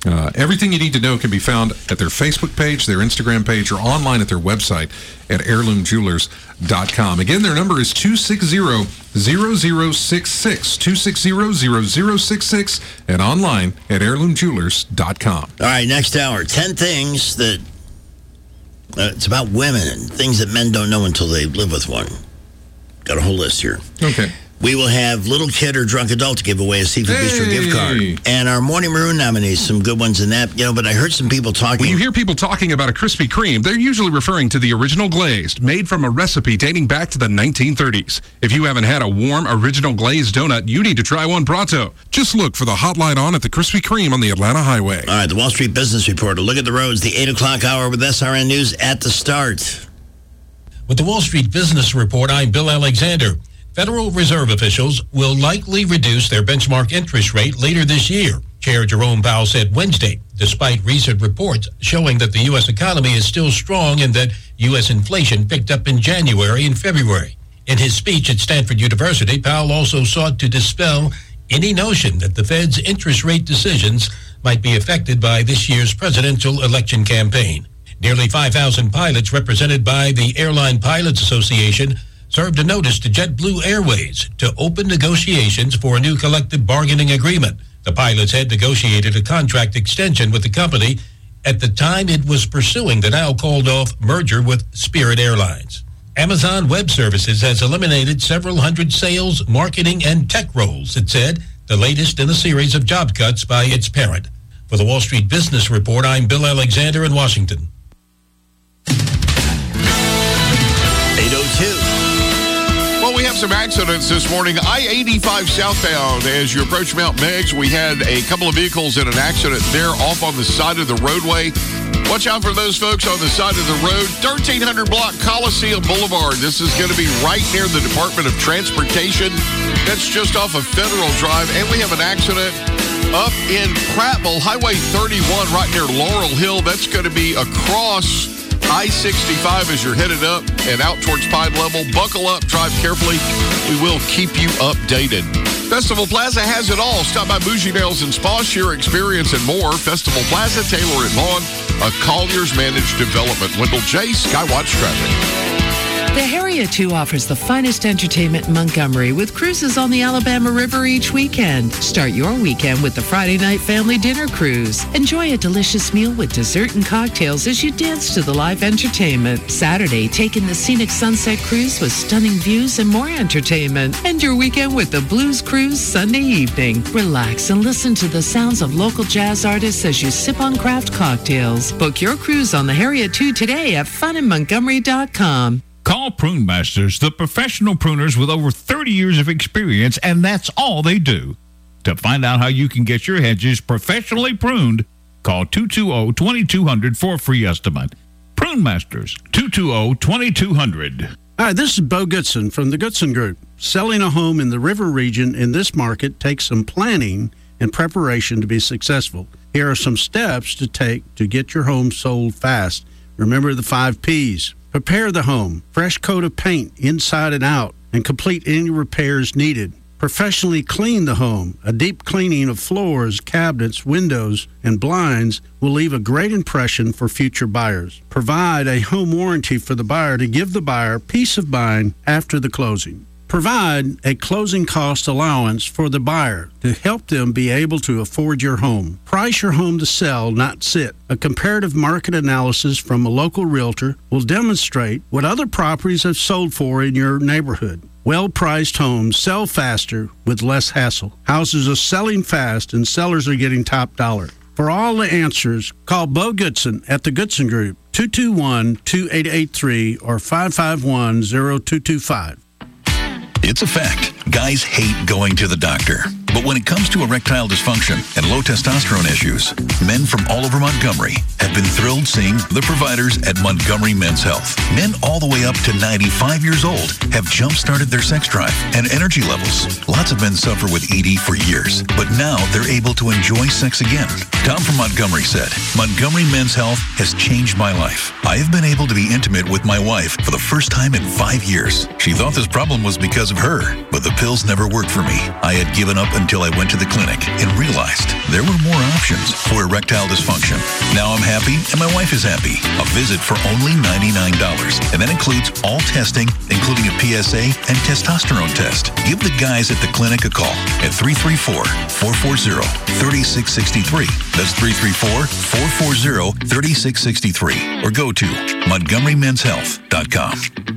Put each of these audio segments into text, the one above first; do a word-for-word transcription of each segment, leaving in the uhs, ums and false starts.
Uh, everything you need to know can be found at their Facebook page, their Instagram page, or online at their website at heirloom jewelers dot com. Again, their number is two six zero, zero zero six six, two six zero, zero zero six six, and online at heirloom jewelers dot com. All right, next hour, ten things that, uh, it's about women and things that men don't know until they live with one. Got a whole list here. Okay. We will have Little Kid or Drunk Adult to give away a Seafood Hey. Bistro gift card. And our Morning Maroon nominees, some good ones in that. You know, but I heard some people talking. When you hear people talking about a Krispy Kreme, they're usually referring to the original glazed, made from a recipe dating back to the nineteen thirties. If you haven't had a warm, original glazed donut, you need to try one pronto. Just look for the hotline on at the Krispy Kreme on the Atlanta Highway. All right, the Wall Street Business Report. A look at the roads, the eight o'clock hour with S R N News at the start. With the Wall Street Business Report, I'm Bill Alexander. Federal Reserve officials will likely reduce their benchmark interest rate later this year, Chair Jerome Powell said Wednesday, despite recent reports showing that the U S economy is still strong and that U S inflation picked up in January and February. In his speech at Stanford University, Powell also sought to dispel any notion that the Fed's interest rate decisions might be affected by this year's presidential election campaign. Nearly five thousand pilots represented by the Airline Pilots Association served a notice to JetBlue Airways to open negotiations for a new collective bargaining agreement. The pilots had negotiated a contract extension with the company at the time it was pursuing the now called off merger with Spirit Airlines. Amazon Web Services has eliminated several hundred sales, marketing, and tech roles, it said, the latest in a series of job cuts by its parent. For the Wall Street Business Report, I'm Bill Alexander in Washington. eight oh two. Well, we have some accidents this morning. I eighty-five southbound as you approach Mount Meigs. We had a couple of vehicles in an accident there off on the side of the roadway. Watch out for those folks on the side of the road. thirteen hundred block Coliseum Boulevard. This is going to be right near the Department of Transportation. That's just off of Federal Drive. And we have an accident up in Prattville, Highway thirty-one, right near Laurel Hill. That's going to be across I sixty-five as you're headed up and out towards Pine Level. Buckle up, drive carefully. We will keep you updated. Festival Plaza has it all. Stop by Bougie Nails and Spa, share experience and more. Festival Plaza, Taylor and Vaughn, a Colliers managed development. Wendell J. Skywatch Traffic. The Harriet two offers the finest entertainment in Montgomery with cruises on the Alabama River each weekend. Start your weekend with the Friday night family dinner cruise. Enjoy a delicious meal with dessert and cocktails as you dance to the live entertainment. Saturday, take in the scenic sunset cruise with stunning views and more entertainment. End your weekend with the Blues Cruise Sunday evening. Relax and listen to the sounds of local jazz artists as you sip on craft cocktails. Book your cruise on the Harriet two today at fun in montgomery dot com. Call Prune Masters, the professional pruners with over thirty years of experience, and that's all they do. To find out how you can get your hedges professionally pruned, call two two zero, two two zero zero for a free estimate. Prune Masters, two two zero, two two zero zero. Hi, this is Bo Goodson from the Goodson Group. Selling a home in the River region in this market takes some planning and preparation to be successful. Here are some steps to take to get your home sold fast. Remember the five P's. Prepare the home, fresh coat of paint inside and out, and complete any repairs needed. Professionally clean the home. A deep cleaning of floors, cabinets, windows, and blinds will leave a great impression for future buyers. Provide a home warranty for the buyer to give the buyer peace of mind after the closing. Provide a closing cost allowance for the buyer to help them be able to afford your home. Price your home to sell, not sit. A comparative market analysis from a local realtor will demonstrate what other properties have sold for in your neighborhood. Well-priced homes sell faster with less hassle. Houses are selling fast and sellers are getting top dollar. For all the answers, call Bo Goodson at the Goodson Group, two two one, two eight eight three or five five one, zero two two five. It's a fact. Guys hate going to the doctor. But when it comes to erectile dysfunction and low testosterone issues, men from all over Montgomery have been thrilled seeing the providers at Montgomery Men's Health. Men all the way up to ninety-five years old have jump-started their sex drive and energy levels. Lots of men suffer with E D for years, but now they're able to enjoy sex again. Tom from Montgomery said, Montgomery Men's Health has changed my life. I have been able to be intimate with my wife for the first time in five years. She thought this problem was because of her, but the pills never worked for me. I had given up and until I went to the clinic and realized there were more options for erectile dysfunction. Now I'm happy and my wife is happy. A visit for only ninety-nine dollars. And that includes all testing, including a P S A and testosterone test. Give the guys at the clinic a call at three three four, four four zero, three six six three. That's three three four, four four zero, three six six three. Or go to Montgomery Men's Health dot com.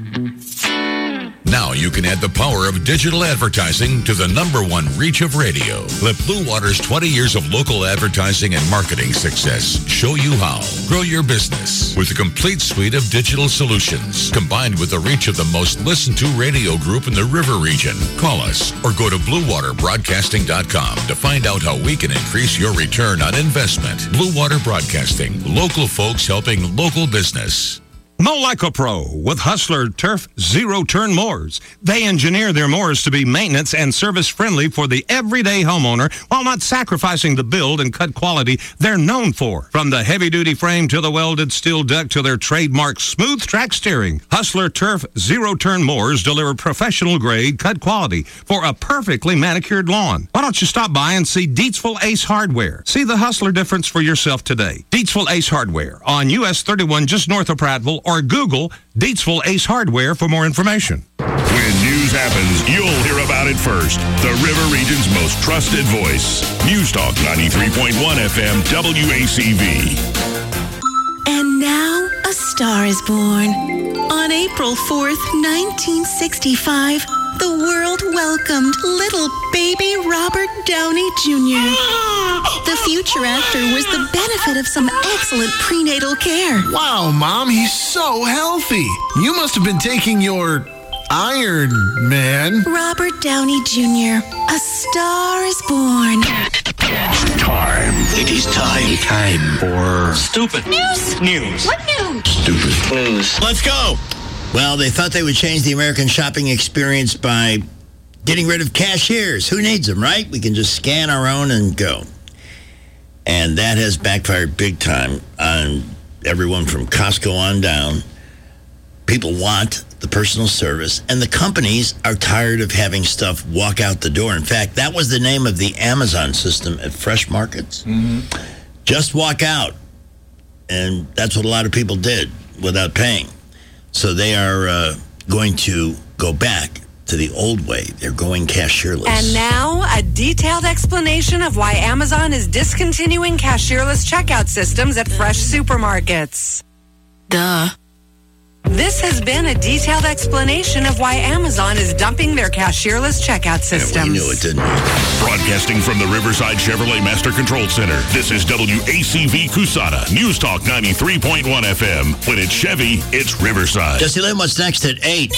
Now you can add the power of digital advertising to the number one reach of radio. Let Blue Water's twenty years of local advertising and marketing success show you how. Grow your business with a complete suite of digital solutions, combined with the reach of the most listened to radio group in the River region. Call us or go to blue water broadcasting dot com to find out how we can increase your return on investment. Blue Water Broadcasting, local folks helping local business. Moleco Pro with Hustler Turf Zero Turn Mowers. They engineer their mowers to be maintenance and service friendly for the everyday homeowner while not sacrificing the build and cut quality they're known for. From the heavy duty frame to the welded steel deck to their trademark smooth track steering, Hustler Turf Zero Turn Mowers deliver professional grade cut quality for a perfectly manicured lawn. Why don't you stop by and see Deatsville Ace Hardware? See the Hustler difference for yourself today. Deatsville Ace Hardware on U S thirty-one just north of Prattville, or Google Deatsville Ace Hardware for more information. When news happens, you'll hear about it first. The River Region's most trusted voice. News Talk ninety-three point one F M W A C V. And now a star is born. On April fourth, nineteen sixty-five, the world welcomed little baby Robert Downey Junior The future actor was the benefit of some excellent prenatal care. Wow, Mom, he's so healthy. You must have been taking your Iron Man. Robert Downey Junior, a star is born. Time. It is time. Time for Stupid News. News. What news? Stupid News. Let's go. Well, they thought they would change the American shopping experience by getting rid of cashiers. Who needs them, right? We can just scan our own and go. And that has backfired big time on everyone from Costco on down. People want the personal service, and the companies are tired of having stuff walk out the door. In fact, that was the name of the Amazon system at Fresh Markets. Mm-hmm. Just walk out. And that's what a lot of people did without paying. So they are uh, going to go back to the old way. They're going cashierless. And now, a detailed explanation of why Amazon is discontinuing cashierless checkout systems at fresh supermarkets. Duh. This has been a detailed explanation of why Amazon is dumping their cashierless checkout systems. Yeah, we knew it, didn't we? Broadcasting from the Riverside Chevrolet Master Control Center, this is W A C V Cusana, News Talk ninety-three point one F M. When it's Chevy, it's Riverside. Jesse Lynn, what's next at eight?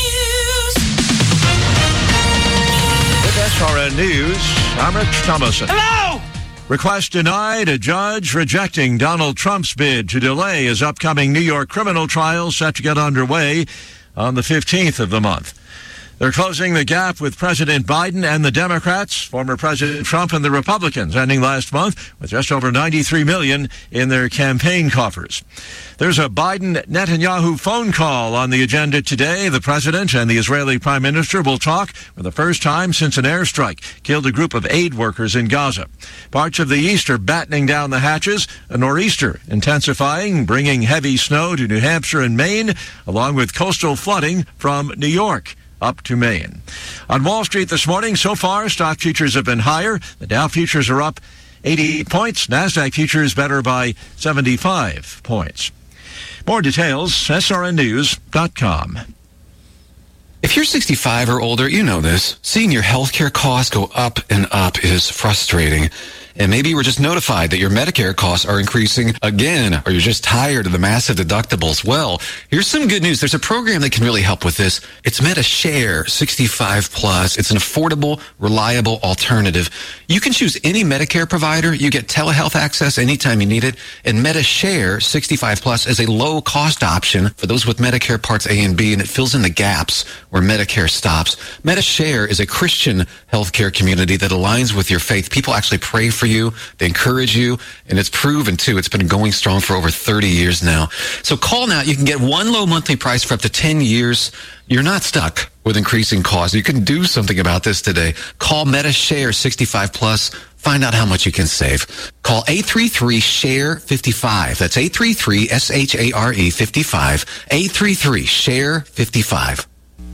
With S R N News, I'm Rich Thomason. Hello! Request denied. A judge rejecting Donald Trump's bid to delay his upcoming New York criminal trial set to get underway on the fifteenth of the month. They're closing the gap with President Biden and the Democrats, former President Trump and the Republicans, ending last month with just over ninety-three million dollars in their campaign coffers. There's a Biden-Netanyahu phone call on the agenda today. The president and the Israeli prime minister will talk for the first time since an airstrike killed a group of aid workers in Gaza. Parts of the east are battening down the hatches, a nor'easter intensifying, bringing heavy snow to New Hampshire and Maine, along with coastal flooding from New York up to Maine. On Wall Street this morning, so far, stock futures have been higher. The Dow futures are up eighty points. NASDAQ futures better by seventy-five points. More details, S R N news dot com. If you're sixty-five or older, you know this. Seeing your healthcare costs go up and up is frustrating. And maybe you were just notified that your Medicare costs are increasing again, or you're just tired of the massive deductibles. Well, here's some good news. There's a program that can really help with this. It's MediShare sixty-five plus. It's an affordable, reliable alternative. You can choose any Medicare provider. You get telehealth access anytime you need it. And MediShare sixty-five plus is a low-cost option for those with Medicare Parts A and B, and it fills in the gaps where Medicare stops. MediShare is a Christian healthcare community that aligns with your faith. People actually pray for you, they encourage you, and it's proven too. It's been going strong for over thirty years now. So call now. You can get one low monthly price for up to ten years. You're not stuck. with increasing costs. You can do something about this today. Call MetaShare sixty-five plus. Find out how much you can save. Call eight three three, S H A R E, fifty-five. That's eight three three, S H A R E, fifty-five. eight three three, S H A R E, fifty-five.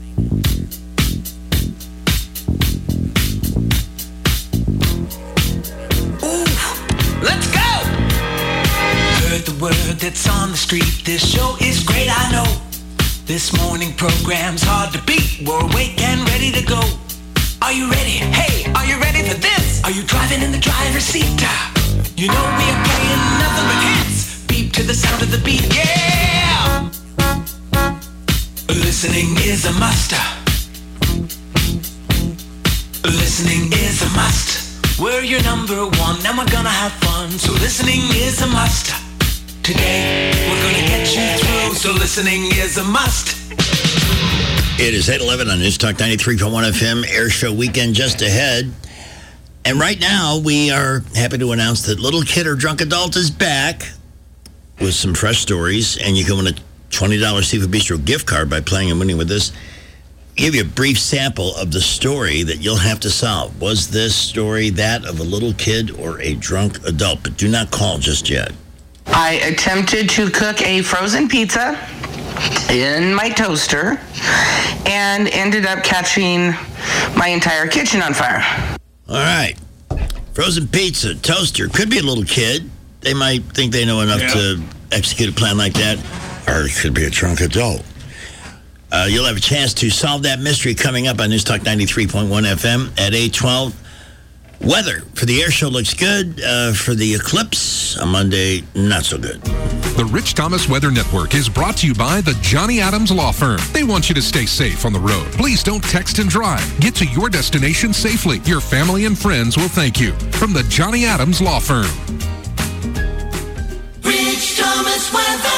Let's go! Heard the word that's on the street. This show is great, I know. This morning program's hard to beat. We're awake and ready to go. Are you ready? Hey, are you ready for this? Are you driving in the driver's seat? You know we are playing nothing but hits. Beat to the sound of the beat, yeah! Listening is a must. Listening is a must. We're your number one, and we're gonna have fun. So listening is a must. Today, we're gonna get you through. So listening is a must. It is eight eleven on News Talk ninety-three point one F M. Air Show weekend just ahead. And right now, we are happy to announce that Little Kid or Drunk Adult is back with some fresh stories. And you can win a twenty dollars Seafood Bistro gift card by playing and winning with this. Give you a brief sample of the story that you'll have to solve. Was this story that of a little kid or a drunk adult? But do not call just yet. I attempted to cook a frozen pizza in my toaster and ended up catching my entire kitchen on fire. All right. Frozen pizza, toaster. Could be a little kid. They might think they know enough yeah. to execute a plan like that. Or it could be a drunk adult. Uh, you'll have a chance to solve that mystery coming up on News Talk ninety-three point one F M at eight twelve. Weather for the air show looks good. Uh, for the eclipse on Monday, not so good. The Rich Thomas Weather Network is brought to you by the Johnny Adams Law Firm. They want you to stay safe on the road. Please don't text and drive. Get to your destination safely. Your family and friends will thank you. From the Johnny Adams Law Firm. Rich Thomas Weather.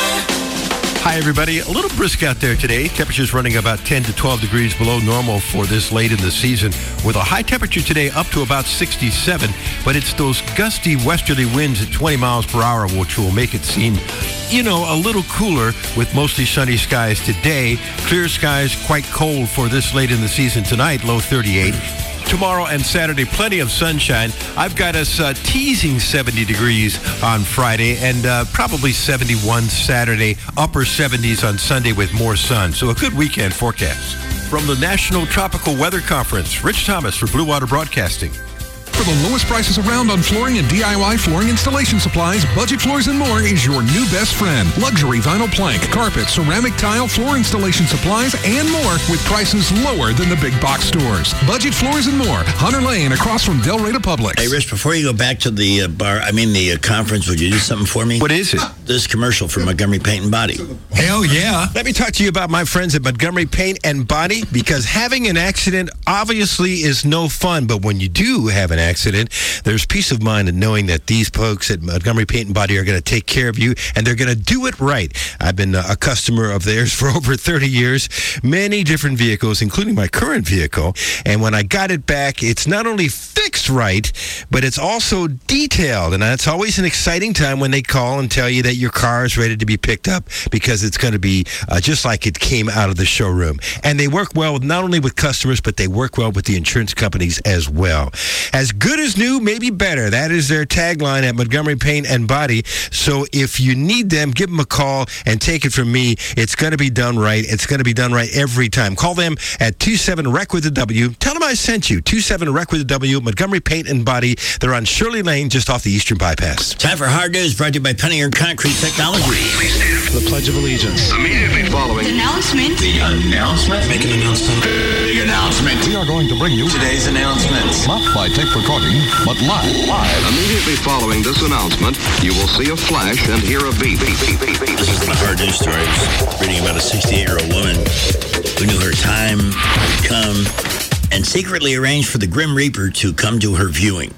Hi, everybody. A little brisk out there today. Temperatures running about ten to twelve degrees below normal for this late in the season, with a high temperature today up to about sixty-seven. But it's those gusty westerly winds at twenty miles per hour which will make it seem, you know, a little cooler with mostly sunny skies today. Clear skies, quite cold for this late in the season tonight, low thirty-eight. Tomorrow and Saturday, plenty of sunshine. I've got us uh, teasing seventy degrees on Friday and uh, probably seventy-one Saturday, upper seventies on Sunday with more sun. So a good weekend forecast. From the National Tropical Weather Conference, Rich Thomas for Blue Water Broadcasting. For the lowest prices around on flooring and D I Y flooring installation supplies, Budget Floors and More is your new best friend. Luxury vinyl plank, carpet, ceramic tile, floor installation supplies, and more with prices lower than the big box stores. Budget Floors and More, Hunter Lane, across from Del Rey Publix. Hey, Rich, before you go back to the uh, bar, I mean the uh, conference, would you do something for me? What is it? This commercial for Montgomery Paint and Body. Hell yeah. Let me talk to you about my friends at Montgomery Paint and Body, because having an accident obviously is no fun, but when you do have an accident, there's peace of mind in knowing that these folks at Montgomery Paint and Body are going to take care of you, and they're going to do it right. I've been a customer of theirs for over thirty years, many different vehicles, including my current vehicle, and when I got it back, it's not only fixed right, but it's also detailed, and that's always an exciting time when they call and tell you that your car is ready to be picked up, because it's going to be uh, just like it came out of the showroom. And they work well with, not only with customers, but they work well with the insurance companies as well. As good as new, maybe better. That is their tagline at Montgomery Paint and Body. So if you need them, give them a call and take it from me. It's going to be done right. It's going to be done right every time. Call them at two seven R E C with a W. Tell them I sent you. two seven R E C with a W, Montgomery Paint and Body. They're on Shirley Lane, just off the Eastern Bypass. Time for Hard News, brought to you by Penny and Concrete Technology. The Pledge of Allegiance. Immediately following the announcement. The announcement. Make an announcement. The announcement. We are going to bring you today's announcements. Not by tape recording, but live. Live. Immediately following this announcement, you will see a flash and hear a beep. beep, beep, beep, beep. This is the Hard News story. I was reading about a sixty-eight-year-old woman who knew her time would come and secretly arranged for the Grim Reaper to come to her viewing.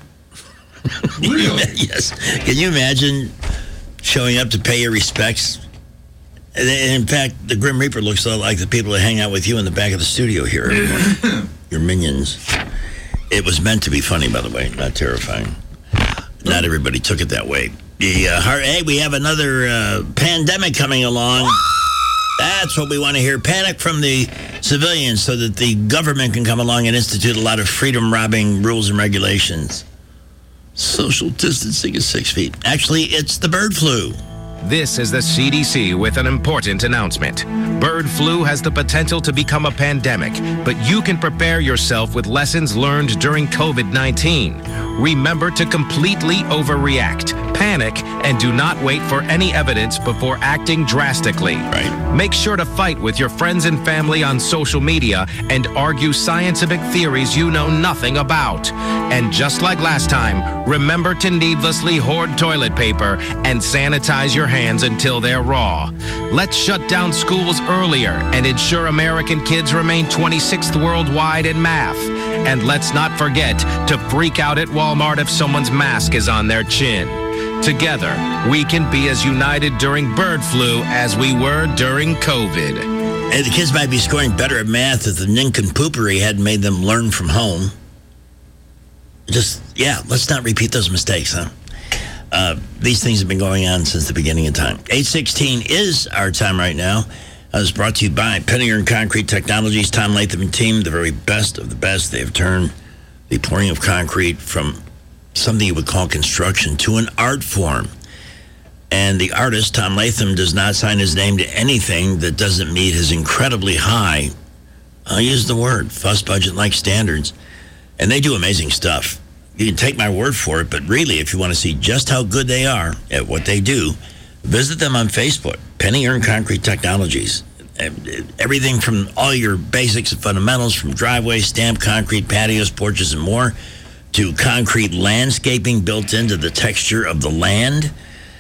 Really? Yes. Can you imagine showing up to pay your respects? And in fact, the Grim Reaper looks a lot like the people that hang out with you in the back of the studio here. Your minions. It was meant to be funny, by the way, not terrifying. Not everybody took it that way. The uh, heart, hey, we have another uh, pandemic coming along. That's what we want to hear. Panic from the civilians so that the government can come along and institute a lot of freedom-robbing rules and regulations. Social distancing is six feet. Actually, it's the bird flu. This is the C D C with an important announcement. Bird flu has the potential to become a pandemic, but you can prepare yourself with lessons learned during COVID nineteen. Remember to completely overreact, panic, and do not wait for any evidence before acting drastically. Right. Make sure to fight with your friends and family on social media and argue scientific theories you know nothing about. And just like last time, remember to needlessly hoard toilet paper and sanitize your hands until they're raw. Let's shut down schools earlier and ensure American kids remain twenty-sixth worldwide in math. And let's not forget to freak out at Walmart if someone's mask is on their chin. Together, we can be as united during bird flu as we were during COVID. And the kids might be scoring better at math if the nincompoopery hadn't made them learn from home. Just, yeah, let's not repeat those mistakes, huh? Uh, these things have been going on since the beginning of time. eight sixteen is our time right now. Uh, it's brought to you by Penny and Concrete Technologies, Tom Latham and team, the very best of the best. They have turned the pouring of concrete from something you would call construction to an art form. And the artist, Tom Latham, does not sign his name to anything that doesn't meet his incredibly high, I'll use the word, fuss budget-like standards. And they do amazing stuff. You can take my word for it, but really, if you want to see just how good they are at what they do, visit them on Facebook, Penny Earn Concrete Technologies. Everything from all your basics and fundamentals, from driveways, stamped concrete, patios, porches, and more, to concrete landscaping built into the texture of the land,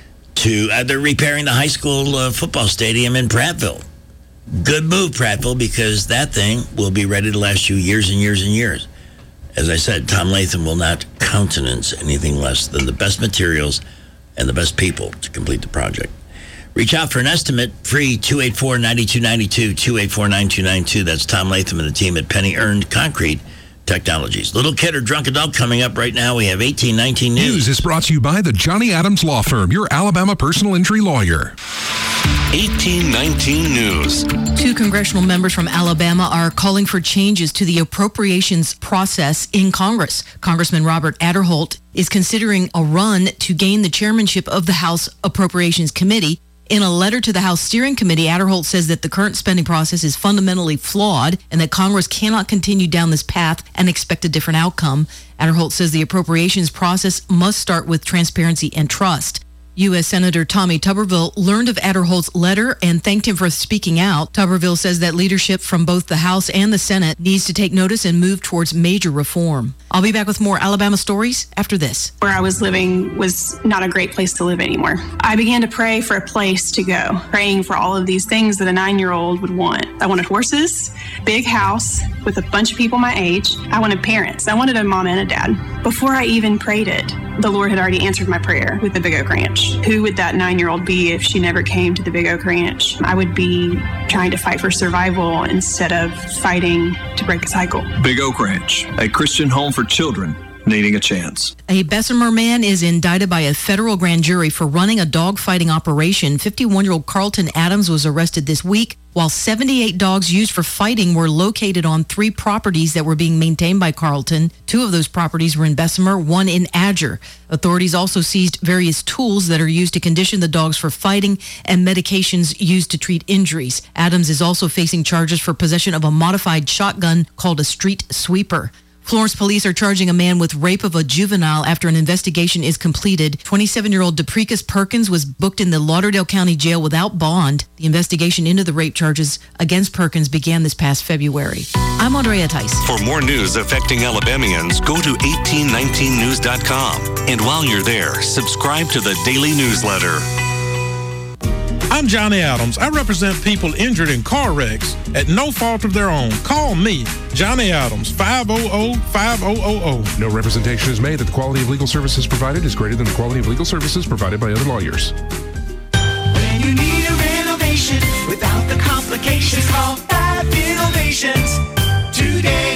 to uh, they're repairing the high school uh, football stadium in Prattville. Good move, Prattville, because that thing will be ready to last you years and years and years. As I said, Tom Latham will not countenance anything less than the best materials and the best people to complete the project. Reach out for an estimate, free, two eight four, nine two nine two, two eight four, nine two nine two. That's Tom Latham and the team at Penny Earned Concrete Technologies. Little kid or drunk adult coming up right now. We have eighteen nineteen News. News is brought to you by the Johnny Adams Law Firm, your Alabama personal injury lawyer. eighteen nineteen News. Two congressional members from Alabama are calling for changes to the appropriations process in Congress. Congressman Robert Aderholt is considering a run to gain the chairmanship of the House Appropriations Committee. In a letter to the House Steering Committee, Aderholt says that the current spending process is fundamentally flawed and that Congress cannot continue down this path and expect a different outcome. Aderholt says the appropriations process must start with transparency and trust. U S Senator Tommy Tuberville learned of Aderholt's letter and thanked him for speaking out. Tuberville says that leadership from both the House and the Senate needs to take notice and move towards major reform. I'll be back with more Alabama stories after this. Where I was living was not a great place to live anymore. I began to pray for a place to go, praying for all of these things that a nine-year-old would want. I wanted horses, big house with a bunch of people my age. I wanted parents. I wanted a mom and a dad. Before I even prayed it, the Lord had already answered my prayer with the Big Oak Ranch. Who would that nine-year-old be if she never came to the Big Oak Ranch? I would be trying to fight for survival instead of fighting to break the cycle. Big Oak Ranch, a Christian home for children needing a chance. A Bessemer man is indicted by a federal grand jury for running a dogfighting operation. fifty-one-year-old Carlton Adams was arrested this week, while seventy-eight dogs used for fighting were located on three properties that were being maintained by Carlton. Two of those properties were in Bessemer, one in Adger. Authorities also seized various tools that are used to condition the dogs for fighting and medications used to treat injuries. Adams is also facing charges for possession of a modified shotgun called a street sweeper. Florence police are charging a man with rape of a juvenile after an investigation is completed. twenty-seven-year-old Deprekus Perkins was booked in the Lauderdale County Jail without bond. The investigation into the rape charges against Perkins began this past February. I'm Andrea Tice. For more news affecting Alabamians, go to eighteen nineteen news dot com. And while you're there, subscribe to the daily newsletter. I'm Johnny Adams. I represent people injured in car wrecks at no fault of their own. Call me, Johnny Adams, five hundred, five thousand. No representation is made that the quality of legal services provided is greater than the quality of legal services provided by other lawyers. When you need a renovation without the complications, call Five Innovations today.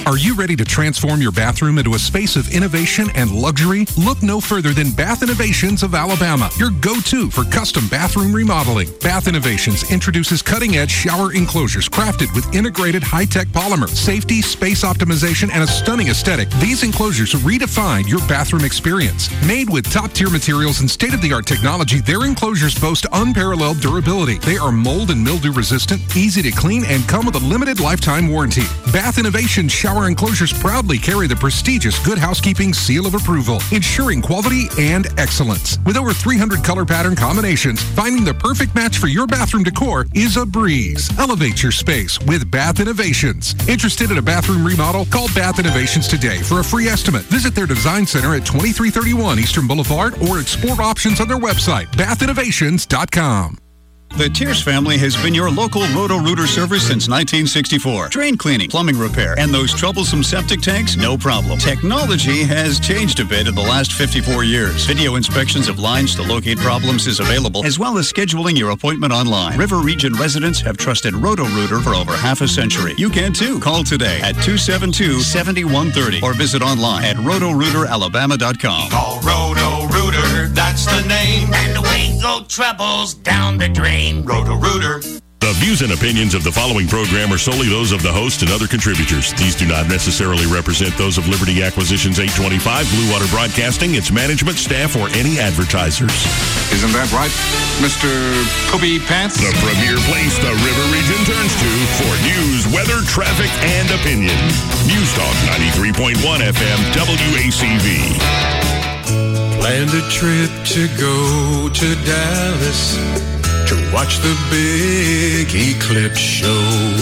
Are you ready to transform your bathroom into a space of innovation and luxury? Look no further than Bath Innovations of Alabama, your go-to for custom bathroom remodeling. Bath Innovations introduces cutting-edge shower enclosures crafted with integrated high-tech polymer, safety, space optimization, and a stunning aesthetic. These enclosures redefine your bathroom experience. Made with top-tier materials and state-of-the-art technology, their enclosures boast unparalleled durability. They are mold and mildew resistant, easy to clean, and come with a limited lifetime warranty. Bath Innovations shower enclosures proudly carry the prestigious Good Housekeeping Seal of Approval, ensuring quality and excellence. With over three hundred color pattern combinations, finding the perfect match for your bathroom decor is a breeze. Elevate your space with Bath Innovations. Interested in a bathroom remodel? Call Bath Innovations today for a free estimate. Visit their design center at twenty-three thirty-one Eastern Boulevard or explore options on their website, bath innovations dot com. The Tierce family has been your local Roto-Rooter service since nineteen sixty-four. Drain cleaning, plumbing repair, and those troublesome septic tanks, no problem. Technology has changed a bit in the last fifty-four years. Video inspections of lines to locate problems is available, as well as scheduling your appointment online. River Region residents have trusted Roto-Rooter for over half a century. You can too. Call today at two seven two, seven one three zero or visit online at roto rooter alabama dot com. Call Roto-Rooter, that's the name. And away go troubles down the drain. Roto-Rooter. The views and opinions of the following program are solely those of the host and other contributors. These do not necessarily represent those of Liberty Acquisitions eight twenty-five, Blue Water Broadcasting, its management, staff, or any advertisers. Isn't that right, Mister Poopy Pants? The premier place the River Region turns to for news, weather, traffic, and opinion. News Talk ninety-three point one F M W A C V. Planned a trip to go to Dallas to watch the big eclipse show.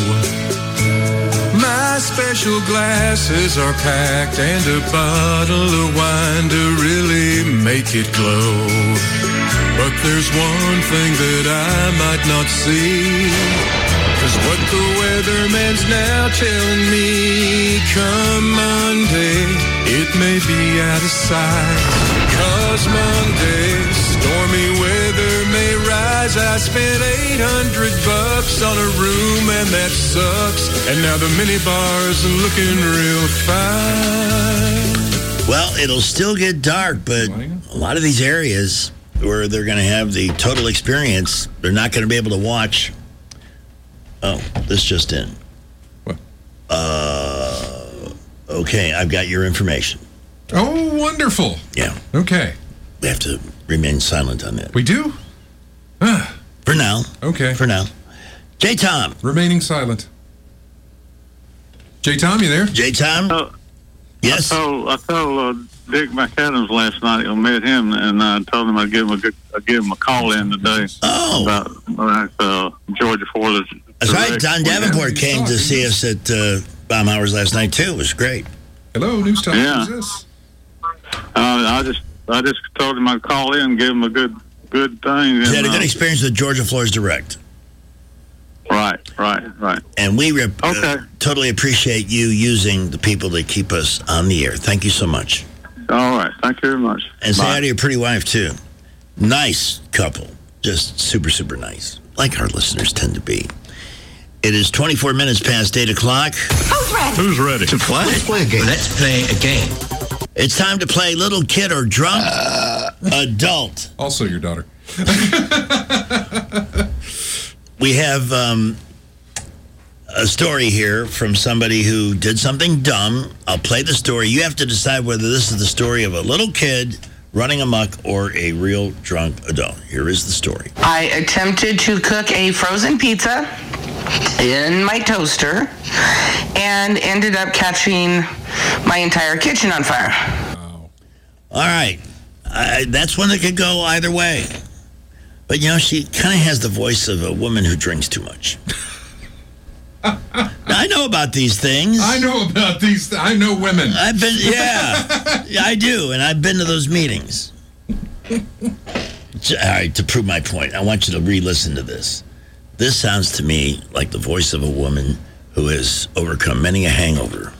My special glasses are packed and a bottle of wine to really make it glow. But there's one thing that I might not see, 'cause what the weatherman's now telling me, come Monday, it may be out of sight. 'Cause Monday, stormy weather may rise. I spent eight hundred bucks on a room and that sucks. And now the minibar's looking real fine. Well, it'll still get dark, but a lot of these areas where they're going to have the total experience, they're not going to be able to watch. Oh, this just in. What? Uh, okay, I've got your information. Oh, wonderful. Yeah. Okay. We have to remain silent on that. We do? For now. Okay. For now. J-Tom. Remaining silent. J-Tom, you there? J-Tom? Uh, yes? I told, I told uh, Dick McAdams last night, I met him, and I told him I'd give him a, good, I'd give him a call in today. Oh. About, about uh, Georgia Florida. That's right. Don Davenport came to see us at uh, Bomb Hours last night, too. It was great. Hello, News Talk. Yeah. Who's this? Uh, I just I just told him I'd call in and give him a good good thing. You and, had a good uh, experience with Georgia Floors Direct. Right, right, right. And we rep- okay. uh, totally appreciate you using the people that keep us on the air. Thank you so much. All right. Thank you very much. And say Bye. hi to your pretty wife, too. Nice couple. Just super, super nice. Like our listeners tend to be. It is twenty-four minutes past eight o'clock. Who's ready? Who's ready To play? Let's play a game. Let's play a game. It's time to play Little Kid or Drunk uh, Adult. Also your daughter. We have um, a story here from somebody who did something dumb. I'll play the story. You have to decide whether this is the story of a little kid running amok or a real drunk adult. Here is the story. I attempted to cook a frozen pizza in my toaster and ended up catching my entire kitchen on fire. Wow. All right. I, that's one that could go either way. But, you know, she kind of has the voice of a woman who drinks too much. I know about these things. I know about these. Th- I know women. I've been, yeah, I do, and I've been to those meetings. All right, to prove my point, I want you to re-listen to this. This sounds to me like the voice of a woman who has overcome many a hangover.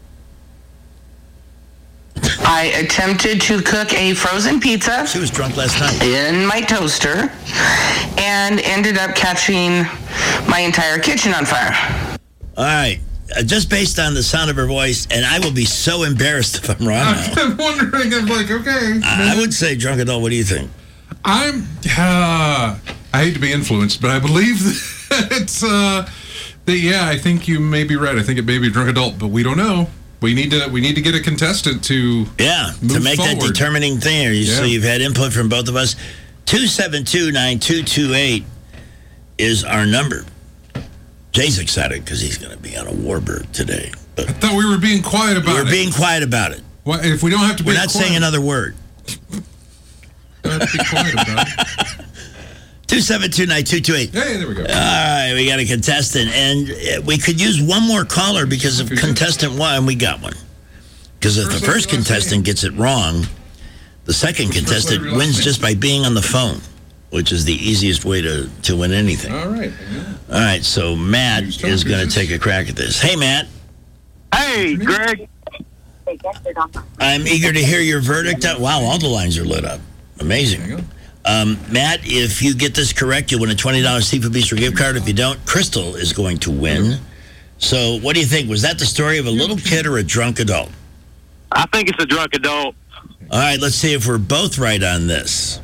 I attempted to cook a frozen pizza. She was drunk last night. In my toaster and ended up catching my entire kitchen on fire. All right. uh, just based on the sound of her voice, and I will be so embarrassed if I'm wrong. I'm wondering, I'm like, okay. I, I would say drunk adult. What do you think? I'm, uh, I hate to be influenced, but I believe that it's, uh, that, yeah, I think you may be right. I think it may be drunk adult, but we don't know. We need to we need to get a contestant to yeah move to make forward. that determining thing. You, Yeah. So you've had input from both of us. two seven two, nine two two eight is our number. Jay's excited because he's going to be on a Warbird today. But I thought we were being quiet about we're it. We're being quiet about it. Well, if we don't have to be We're not quiet. saying another word. Don't have to be quiet about it. two seven two, nine two two eight. Hey, there we go. All right, we got a contestant, and uh, we could use one more caller because if contestant one, we got one. Because if the first contestant gets it wrong, the second contestant wins just by being on the phone, which is the easiest way to, to win anything. All right. All right, so Matt is going to take a crack at this. Hey, Matt. Hey, Greg. I'm eager to hear your verdict. On, wow, all the lines are lit up. Amazing. Um, Matt, if you get this correct, you'll win a twenty dollars Seafood Bistro gift card. If you don't, Crystal is going to win. So what do you think? Was that the story of a little kid or a drunk adult? I think it's a drunk adult. All right, let's see if we're both right on this.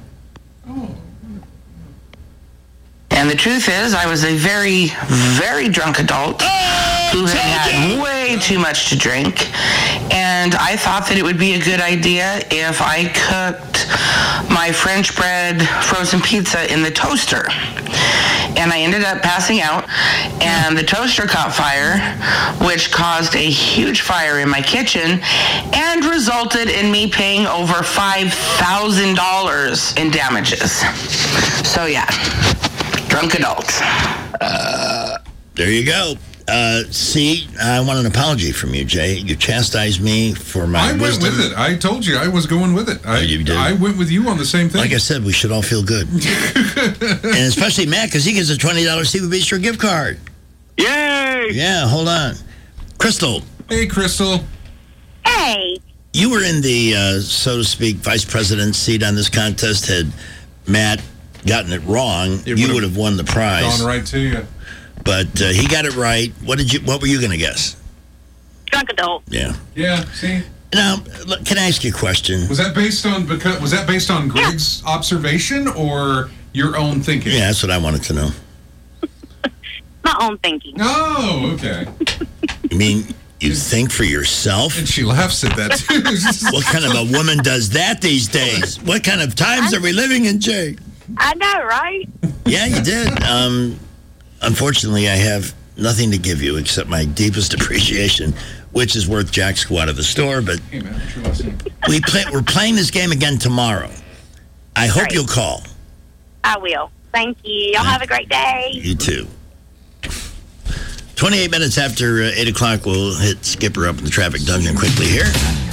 And the truth is, I was a very, very drunk adult who had had way too much to drink. And I thought that it would be a good idea if I cooked my French bread frozen pizza in the toaster. And I ended up passing out, and the toaster caught fire, which caused a huge fire in my kitchen and resulted in me paying over five thousand dollars in damages. So, yeah. Drunk adult. Uh, there you go. Uh, see, I want an apology from you, Jay. You chastised me for my I wisdom. went with it. I told you I was going with it. I, Oh, you did? I went with you on the same thing. Like I said, we should all feel good. And especially Matt, because he gets a twenty dollars Seafood Bistro gift card. Yay! Yeah, hold on. Crystal. Hey, Crystal. Hey. You were in the, uh, so to speak, vice president's seat on this contest. Had Matt gotten it wrong, It you would've would have won the prize. Gone right to you. But uh, he got it right. What did you? What were you going to guess? Drunk adult. Yeah. Yeah. See. Now, look, can I ask you a question? Was that based on because was that based on Greg's observation or your own thinking? Yeah, that's what I wanted to know. My own thinking. Oh, okay. You mean you think for yourself? And she laughs at that too. What kind of a woman does that these days? What kind of times are we living in, Jay? I know, right? Yeah, you did. Um, unfortunately, I have nothing to give you except my deepest appreciation, which is worth Jack Squad at the store. But Hey, man, what's your last name? we play, we're playing this game again tomorrow. I hope Great. you'll call. I will. Thank you. Y'all have a great day. You too. twenty-eight minutes after uh, eight o'clock, we'll hit Skipper up in the traffic dungeon quickly here.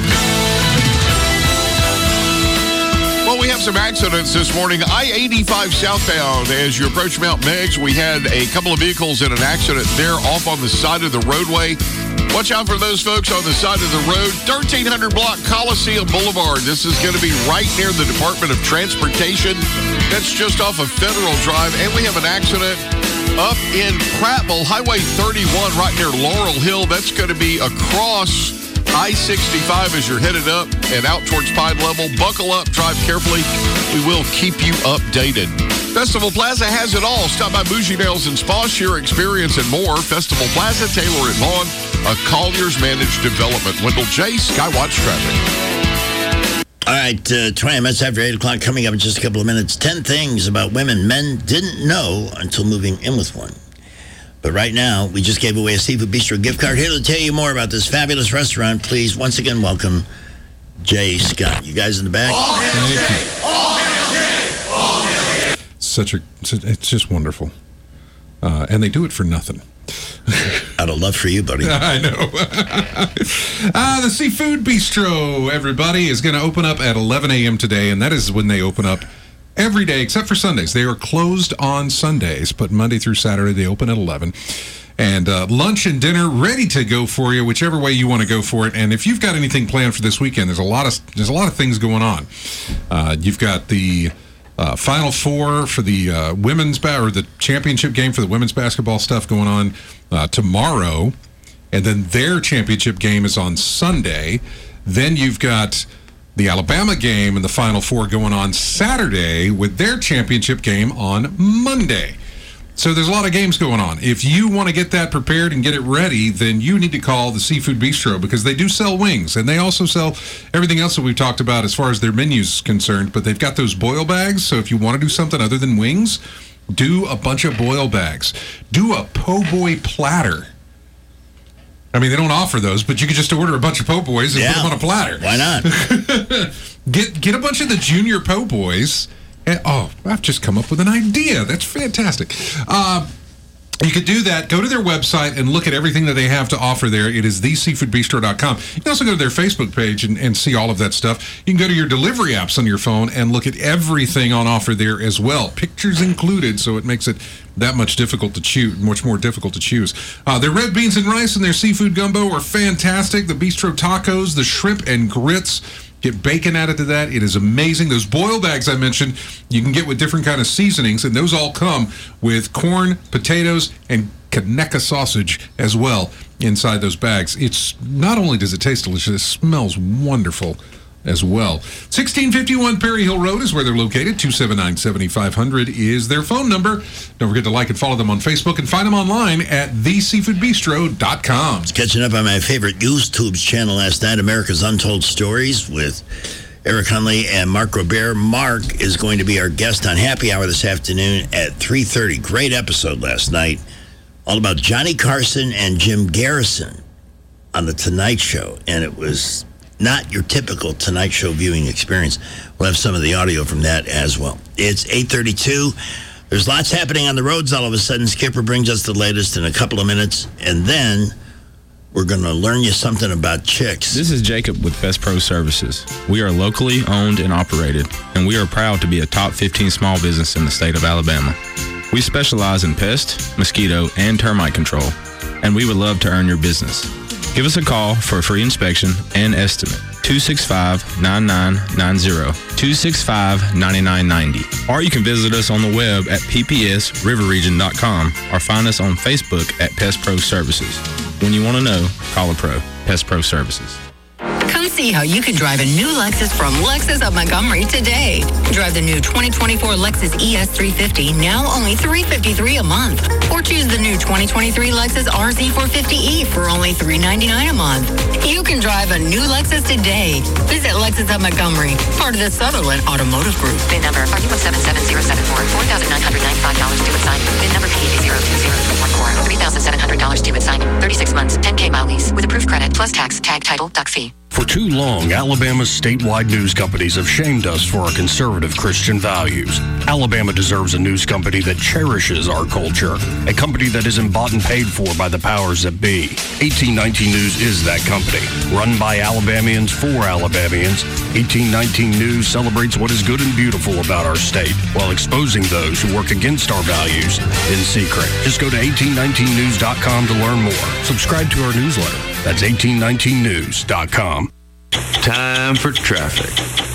Well, we have some accidents this morning. I eighty-five southbound as you approach Mount Meigs. We had a couple of vehicles in an accident there off on the side of the roadway. Watch out for those folks on the side of the road. thirteen hundred block Coliseum Boulevard. This is going to be right near the Department of Transportation. That's just off of Federal Drive. And we have an accident up in Prattville, Highway thirty-one, right near Laurel Hill. That's going to be across I sixty-five as you're headed up and out towards Pine Level. Buckle up, drive carefully. We will keep you updated. Festival Plaza has it all. Stop by Bougie Nails and Spa, share experience and more. Festival Plaza, Taylor and Vaughn, a Colliers managed development. Wendell J. Skywatch Traffic. All right, uh, twenty minutes after eight o'clock, coming up in just a couple of minutes. ten things about women men didn't know until moving in with one. But right now, we just gave away a Seafood Bistro gift card. Here to tell you more about this fabulous restaurant, please once again welcome Jay Scott. You guys in the back? Such a, it's just wonderful, uh, and they do it for nothing. Out of love for you, buddy. I know. uh, the Seafood Bistro, everybody, is going to open up at eleven a.m. today, and that is when they open up every day except for Sundays. They are closed on Sundays, but Monday through Saturday they open at eleven. And uh, lunch and dinner ready to go for you, whichever way you want to go for it. And if you've got anything planned for this weekend, there's a lot of there's a lot of things going on. Uh, you've got the uh, Final Four for the uh, women's ba- or the championship game for the women's basketball stuff going on uh, tomorrow. and then their championship game is on Sunday. Then you've got the Alabama game and the Final Four going on Saturday with their championship game on Monday. So there's a lot of games going on. If you want to get that prepared and get it ready, then you need to call the Seafood Bistro because they do sell wings, and they also sell everything else that we've talked about as far as their menu's concerned, but they've got those boil bags, so if you want to do something other than wings, do a bunch of boil bags. Do a po' boy platter. I mean, they don't offer those, but you could just order a bunch of po' boys and yeah. put them on a platter. Why not? get get a bunch of the junior po' boys. And, oh, I've just come up with an idea. That's fantastic. Uh, you could do that. Go to their website and look at everything that they have to offer there. It is the seafood bistro dot com. You can also go to their Facebook page and, and see all of that stuff. You can go to your delivery apps on your phone and look at everything on offer there as well. Pictures included, so it makes it that much difficult to choose, much more difficult to choose. Uh, their red beans and rice and their seafood gumbo are fantastic. The bistro tacos, the shrimp and grits. Get bacon added to that. It is amazing. Those boil bags I mentioned, you can get with different kind of seasonings, and those all come with corn, potatoes, and Kaneka sausage as well inside those bags. It's not only does it taste delicious, it smells wonderful as well. sixteen fifty-one Perry Hill Road is where they're located. two seven nine, seven five zero zero is their phone number. Don't forget to like and follow them on Facebook and find them online at the seafood bistro dot com. Catching up on my favorite YouTube channel last night, America's Untold Stories with Eric Hunley and Mark Robert. Mark is going to be our guest on Happy Hour this afternoon at three thirty. Great episode last night. All about Johnny Carson and Jim Garrison on The Tonight Show. And it was not your typical Tonight Show viewing experience. We'll have some of the audio from that as well. It's eight thirty-two. There's lots happening on the roads all of a sudden. Skipper brings us the latest in a couple of minutes. And then we're going to learn you something about chicks. This is Jacob with Best Pro Services. We are locally owned and operated, and we are proud to be a top fifteen small business in the state of Alabama. We specialize in pest, mosquito, and termite control, and we would love to earn your business. Give us a call for a free inspection and estimate. two six five, nine nine nine zero, two six five, nine nine nine zero. Or you can visit us on the web at p p s river region dot com or find us on Facebook at Pest Pro Services. When you want to know, call a pro. Pest Pro Services. Come see how you can drive a new Lexus from Lexus of Montgomery today. Drive the new twenty twenty-four Lexus E S three fifty, now only three hundred fifty-three dollars a month. Or choose the new twenty twenty-three Lexus R Z four fifty E for only three hundred ninety-nine dollars a month. You can drive a new Lexus today. Visit Lexus of Montgomery, part of the Sutherland Automotive Group. VIN number five one seven seven zero seven four, four thousand nine hundred ninety-five dollars due at sign. VIN number P zero two zero three one four, three thousand seven hundred dollars due at sign. thirty-six months, ten K mile lease with approved credit plus tax, tag, title, doc fee. For too long, Alabama's statewide news companies have shamed us for our conservative Christian values. Alabama deserves a news company that cherishes our culture, a company that isn't bought and paid for by the powers that be. eighteen nineteen News is that company. Run by Alabamians for Alabamians, eighteen nineteen News celebrates what is good and beautiful about our state while exposing those who work against our values in secret. Just go to eighteen nineteen news dot com to learn more. Subscribe to our newsletter. That's eighteen nineteen news dot com. Time for traffic.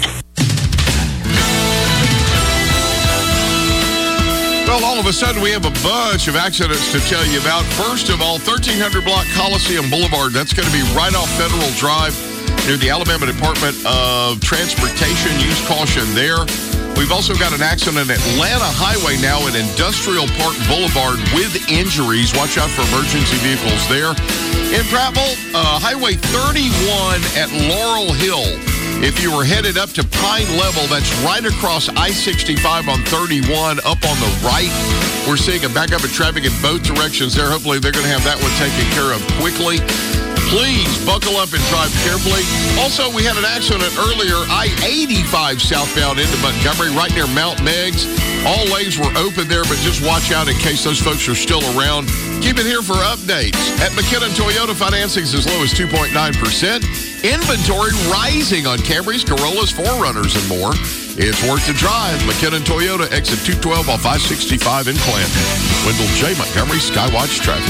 Well, all of a sudden, we have a bunch of accidents to tell you about. First of all, thirteen hundred block Coliseum Boulevard. That's going to be right off Federal Drive near the Alabama Department of Transportation. Use caution there. We've also got an accident at Atlanta Highway now at Industrial Park Boulevard with injuries. Watch out for emergency vehicles there. In Prattville, uh, Highway thirty-one at Laurel Hill. If you were headed up to Pine Level, that's right across I sixty-five on thirty-one, up on the right. We're seeing a backup of traffic in both directions there. Hopefully, they're going to have that one taken care of quickly. Please buckle up and drive carefully. Also, we had an accident earlier, I eighty-five southbound into Montgomery, right near Mount Meigs. All lanes were open there, but just watch out in case those folks are still around. Keep it here for updates. At McKinnon Toyota, financing is as low as two point nine percent. Inventory rising on Camrys, Corollas, four runners, and more. It's worth the drive. McKinnon Toyota, exit two twelve off I sixty-five in Clanton. Wendell J. Montgomery, Skywatch Traffic.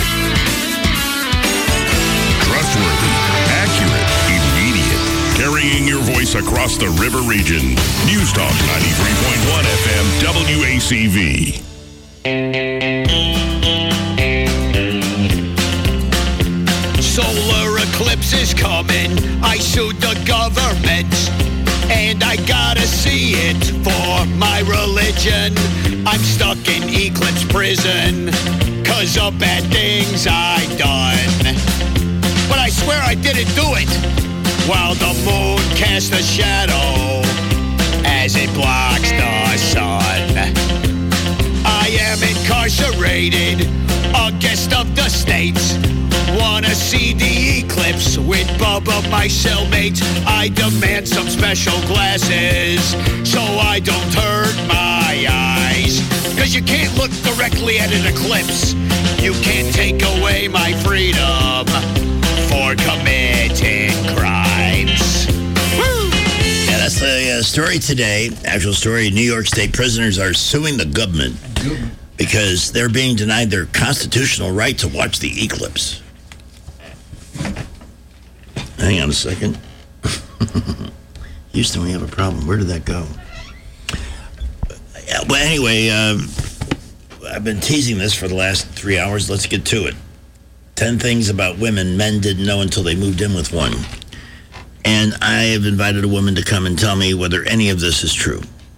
Trustworthy, accurate, immediate. Carrying your voice across the river region. News Talk ninety-three point one F M W A C V. So sued the government, and I gotta see it for my religion. I'm stuck in Eclipse prison, cause of bad things I done. But I swear I didn't do it, while the moon casts a shadow as it blocks the sun. I am incarcerated, a guest of the states. Wanna see the eclipse with Bubba, my cellmate. I demand some special glasses so I don't hurt my eyes. Cause you can't look directly at an eclipse. You can't take away my freedom for committing crimes. Woo! Yeah, that's the uh, story today. Actual story, New York State prisoners are suing the government because they're being denied their constitutional right to watch the eclipse. Hang on a second. Houston, we have a problem. Where did that go? Yeah, well, anyway, uh, I've been teasing this for the last three hours. Let's get to it. Ten things about women men didn't know until they moved in with one. And I have invited a woman to come and tell me whether any of this is true.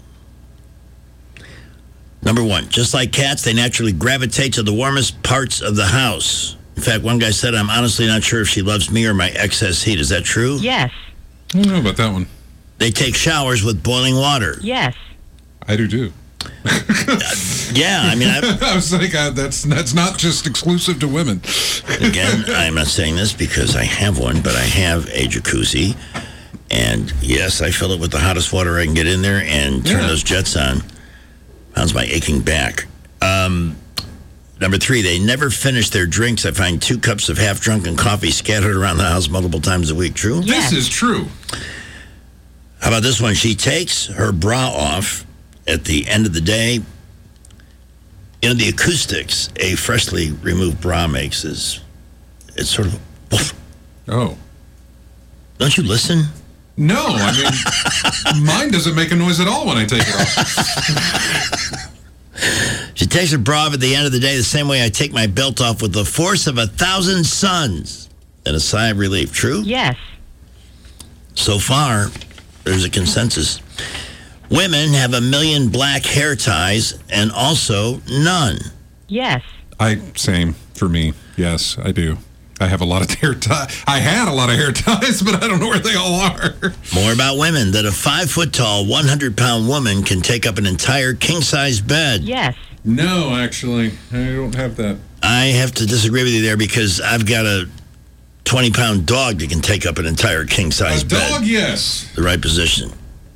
Number one, just like cats, they naturally gravitate to the warmest parts of the house. In fact, one guy said, I'm honestly not sure if she loves me or my excess heat. Is that true? Yes. I don't know about that one. They take showers with boiling water. Yes. I do too. Yeah, I mean, I, I was like, uh, that's that's not just exclusive to women. Again, I'm not saying this because I have one, but I have a jacuzzi. And yes, I fill it with the hottest water I can get in there and turn Yeah. those jets on. Pounds my aching back. Um, number three, they never finish their drinks. I find two cups of half-drunken coffee scattered around the house multiple times a week. True? This is true. How about this one? She takes her bra off at the end of the day. You know, the acoustics a freshly removed bra makes is, it's sort of, woof. Oh. Don't you listen? No, I mean, mine doesn't make a noise at all when I take it off. She takes her bra off at the end of the day the same way I take my belt off with the force of a thousand suns. And a sigh of relief. True? Yes. So far, there's a consensus. Women have a million black hair ties and also none. Yes. I, same for me. Yes, I do. I have a lot of hair ties. I had a lot of hair ties, but I don't know where they all are. More about women, that a five-foot-tall, one hundred pound woman can take up an entire king-size bed. Yes. No, actually, I don't have that. I have to disagree with you there because I've got a twenty pound dog that can take up an entire king-size A bed. dog, yes. The right position.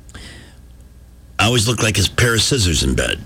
I always look like a pair of scissors in bed.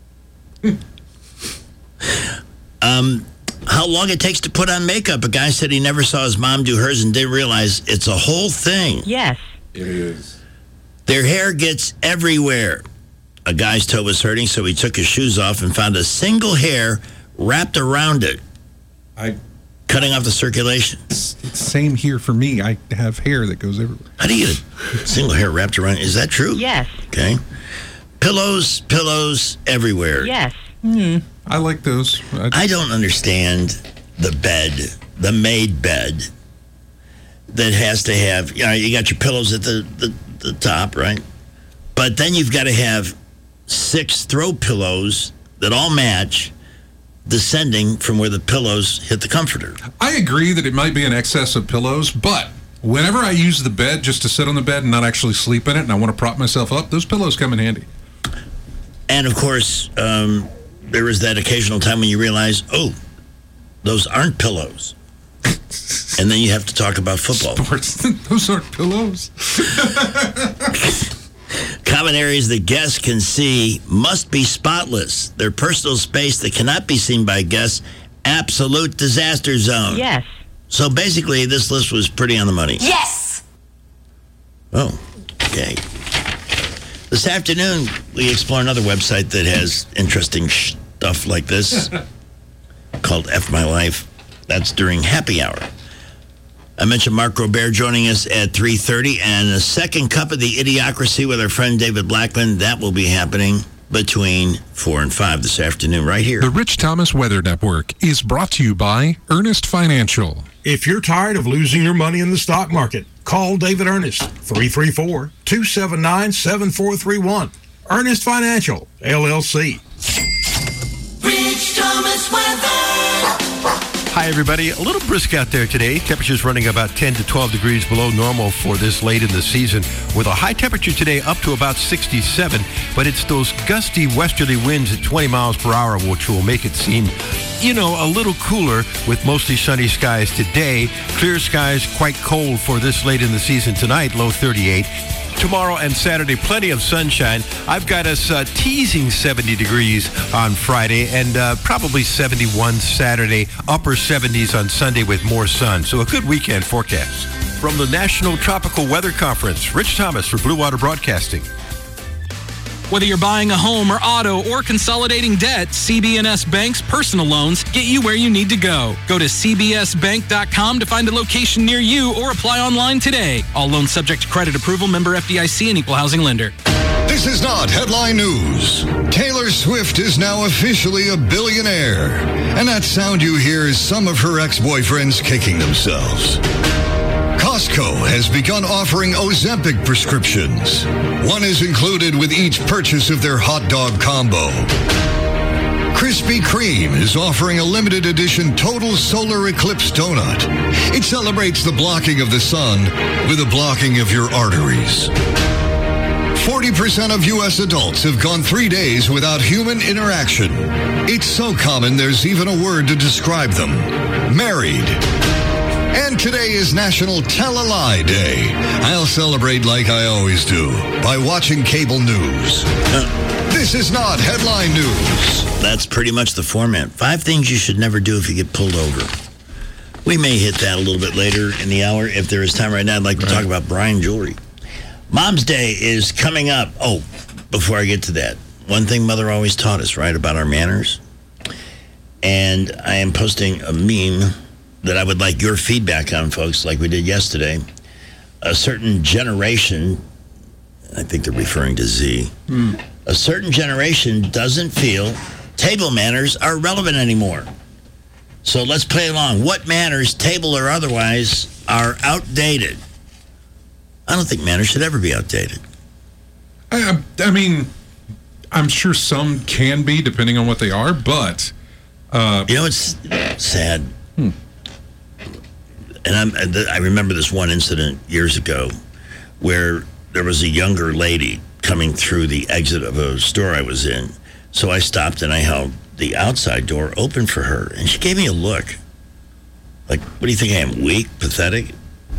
um... How long it takes to put on makeup. A guy said he never saw his mom do hers and didn't realize it's a whole thing. Yes. It is. Their hair gets everywhere. A guy's toe was hurting, so he took his shoes off and found a single hair wrapped around it. I cutting off the circulation. It's, it's same here for me. I have hair that goes everywhere. How do you get a single hair wrapped around? Is that true? Yes. Okay. Pillows, pillows everywhere. Yes. Mm, I like those. I, I don't understand the bed, the made bed that has to have, you know, you got your pillows at the, the, the top, right? But then you've got to have six throw pillows that all match, descending from where the pillows hit the comforter. I agree that it might be an excess of pillows, but whenever I use the bed just to sit on the bed and not actually sleep in it, and I want to prop myself up, those pillows come in handy. And, of course, um, there is that occasional time when you realize, oh, those aren't pillows. And then you have to talk about football. Sports. Those aren't pillows. Common areas that guests can see must be spotless. Their personal space that cannot be seen by guests, absolute disaster zone. Yes. So basically, this list was pretty on the money. Yes. Oh, okay. This afternoon, we explore another website that has interesting stuff like this called F My Life. That's during happy hour. I mentioned Mark Robert joining us at three thirty, and a second cup of the Idiocracy with our friend David Blackman. That will be happening between four and five this afternoon, right here. The Rich Thomas Weather Network is brought to you by Earnest Financial. If you're tired of losing your money in the stock market, Call David Ernest, three three four, two seven nine, seven four three one. Ernest Financial, L L C. Rich Thomas weather. Hi, everybody. A little brisk out there today. Temperatures running about ten to twelve degrees below normal for this late in the season, with a high temperature today up to about sixty-seven. But it's those gusty westerly winds at twenty miles per hour, which will make it seem, you know, a little cooler with mostly sunny skies today. Clear skies, quite cold for this late in the season tonight, low thirty-eight. Tomorrow and Saturday, plenty of sunshine. I've got us uh, teasing seventy degrees on Friday and uh, probably seventy-one Saturday, upper seventies on Sunday with more sun. So a good weekend forecast. From the National Tropical Weather Conference, Rich Thomas for Blue Water Broadcasting. Whether you're buying a home or auto or consolidating debt, C B N S Bank's personal loans get you where you need to go. Go to c b s bank dot com to find a location near you or apply online today. All loans subject to credit approval, member F D I C and equal housing lender. This is not headline news. Taylor Swift is now officially a billionaire. And that sound you hear is some of her ex-boyfriends kicking themselves. Costco has begun offering Ozempic prescriptions. One is included with each purchase of their hot dog combo. Krispy Kreme is offering a limited edition total solar eclipse donut. It celebrates the blocking of the sun with the blocking of your arteries. forty percent of U S adults have gone three days without human interaction. It's so common there's even a word to describe them. Married. And today is National Tell a Lie Day. I'll celebrate like I always do, by watching cable news. This is not headline news. That's pretty much the format. Five things you should never do if you get pulled over. We may hit that a little bit later in the hour. If there is time right now, I'd like to talk about Brian Jewelry. Mom's Day is coming up. Oh, before I get to that, one thing Mother always taught us, right, about our manners. And I am posting a meme that I would like your feedback on, folks, like we did yesterday. A certain generation, I think they're referring to Z, mm. a certain generation doesn't feel table manners are relevant anymore. So let's play along. What manners, table or otherwise, are outdated? I don't think manners should ever be outdated. I, I mean, I'm sure some can be, depending on what they are, but... Uh, you know, it's sad. Hmm. And I'm, I remember this one incident years ago where there was a younger lady coming through the exit of a store I was in. So I stopped and I held the outside door open for her. And she gave me a look. Like, what do you think I am, weak, pathetic?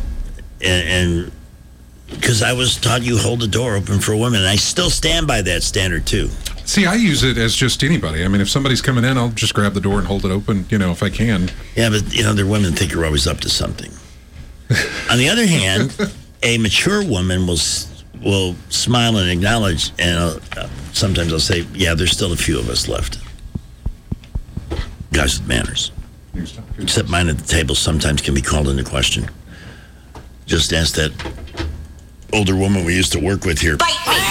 And because I was taught you hold the door open for a woman. And I still stand by that standard, too. See, I use it as just anybody. I mean, if somebody's coming in, I'll just grab the door and hold it open, you know, if I can. Yeah, but, you know, their women think you're always up to something. On the other hand, a mature woman will will smile and acknowledge, and uh, sometimes I'll say, yeah, there's still a few of us left. Guys with manners. Except mine at the table sometimes can be called into question. Just ask that older woman we used to work with here. Bite me!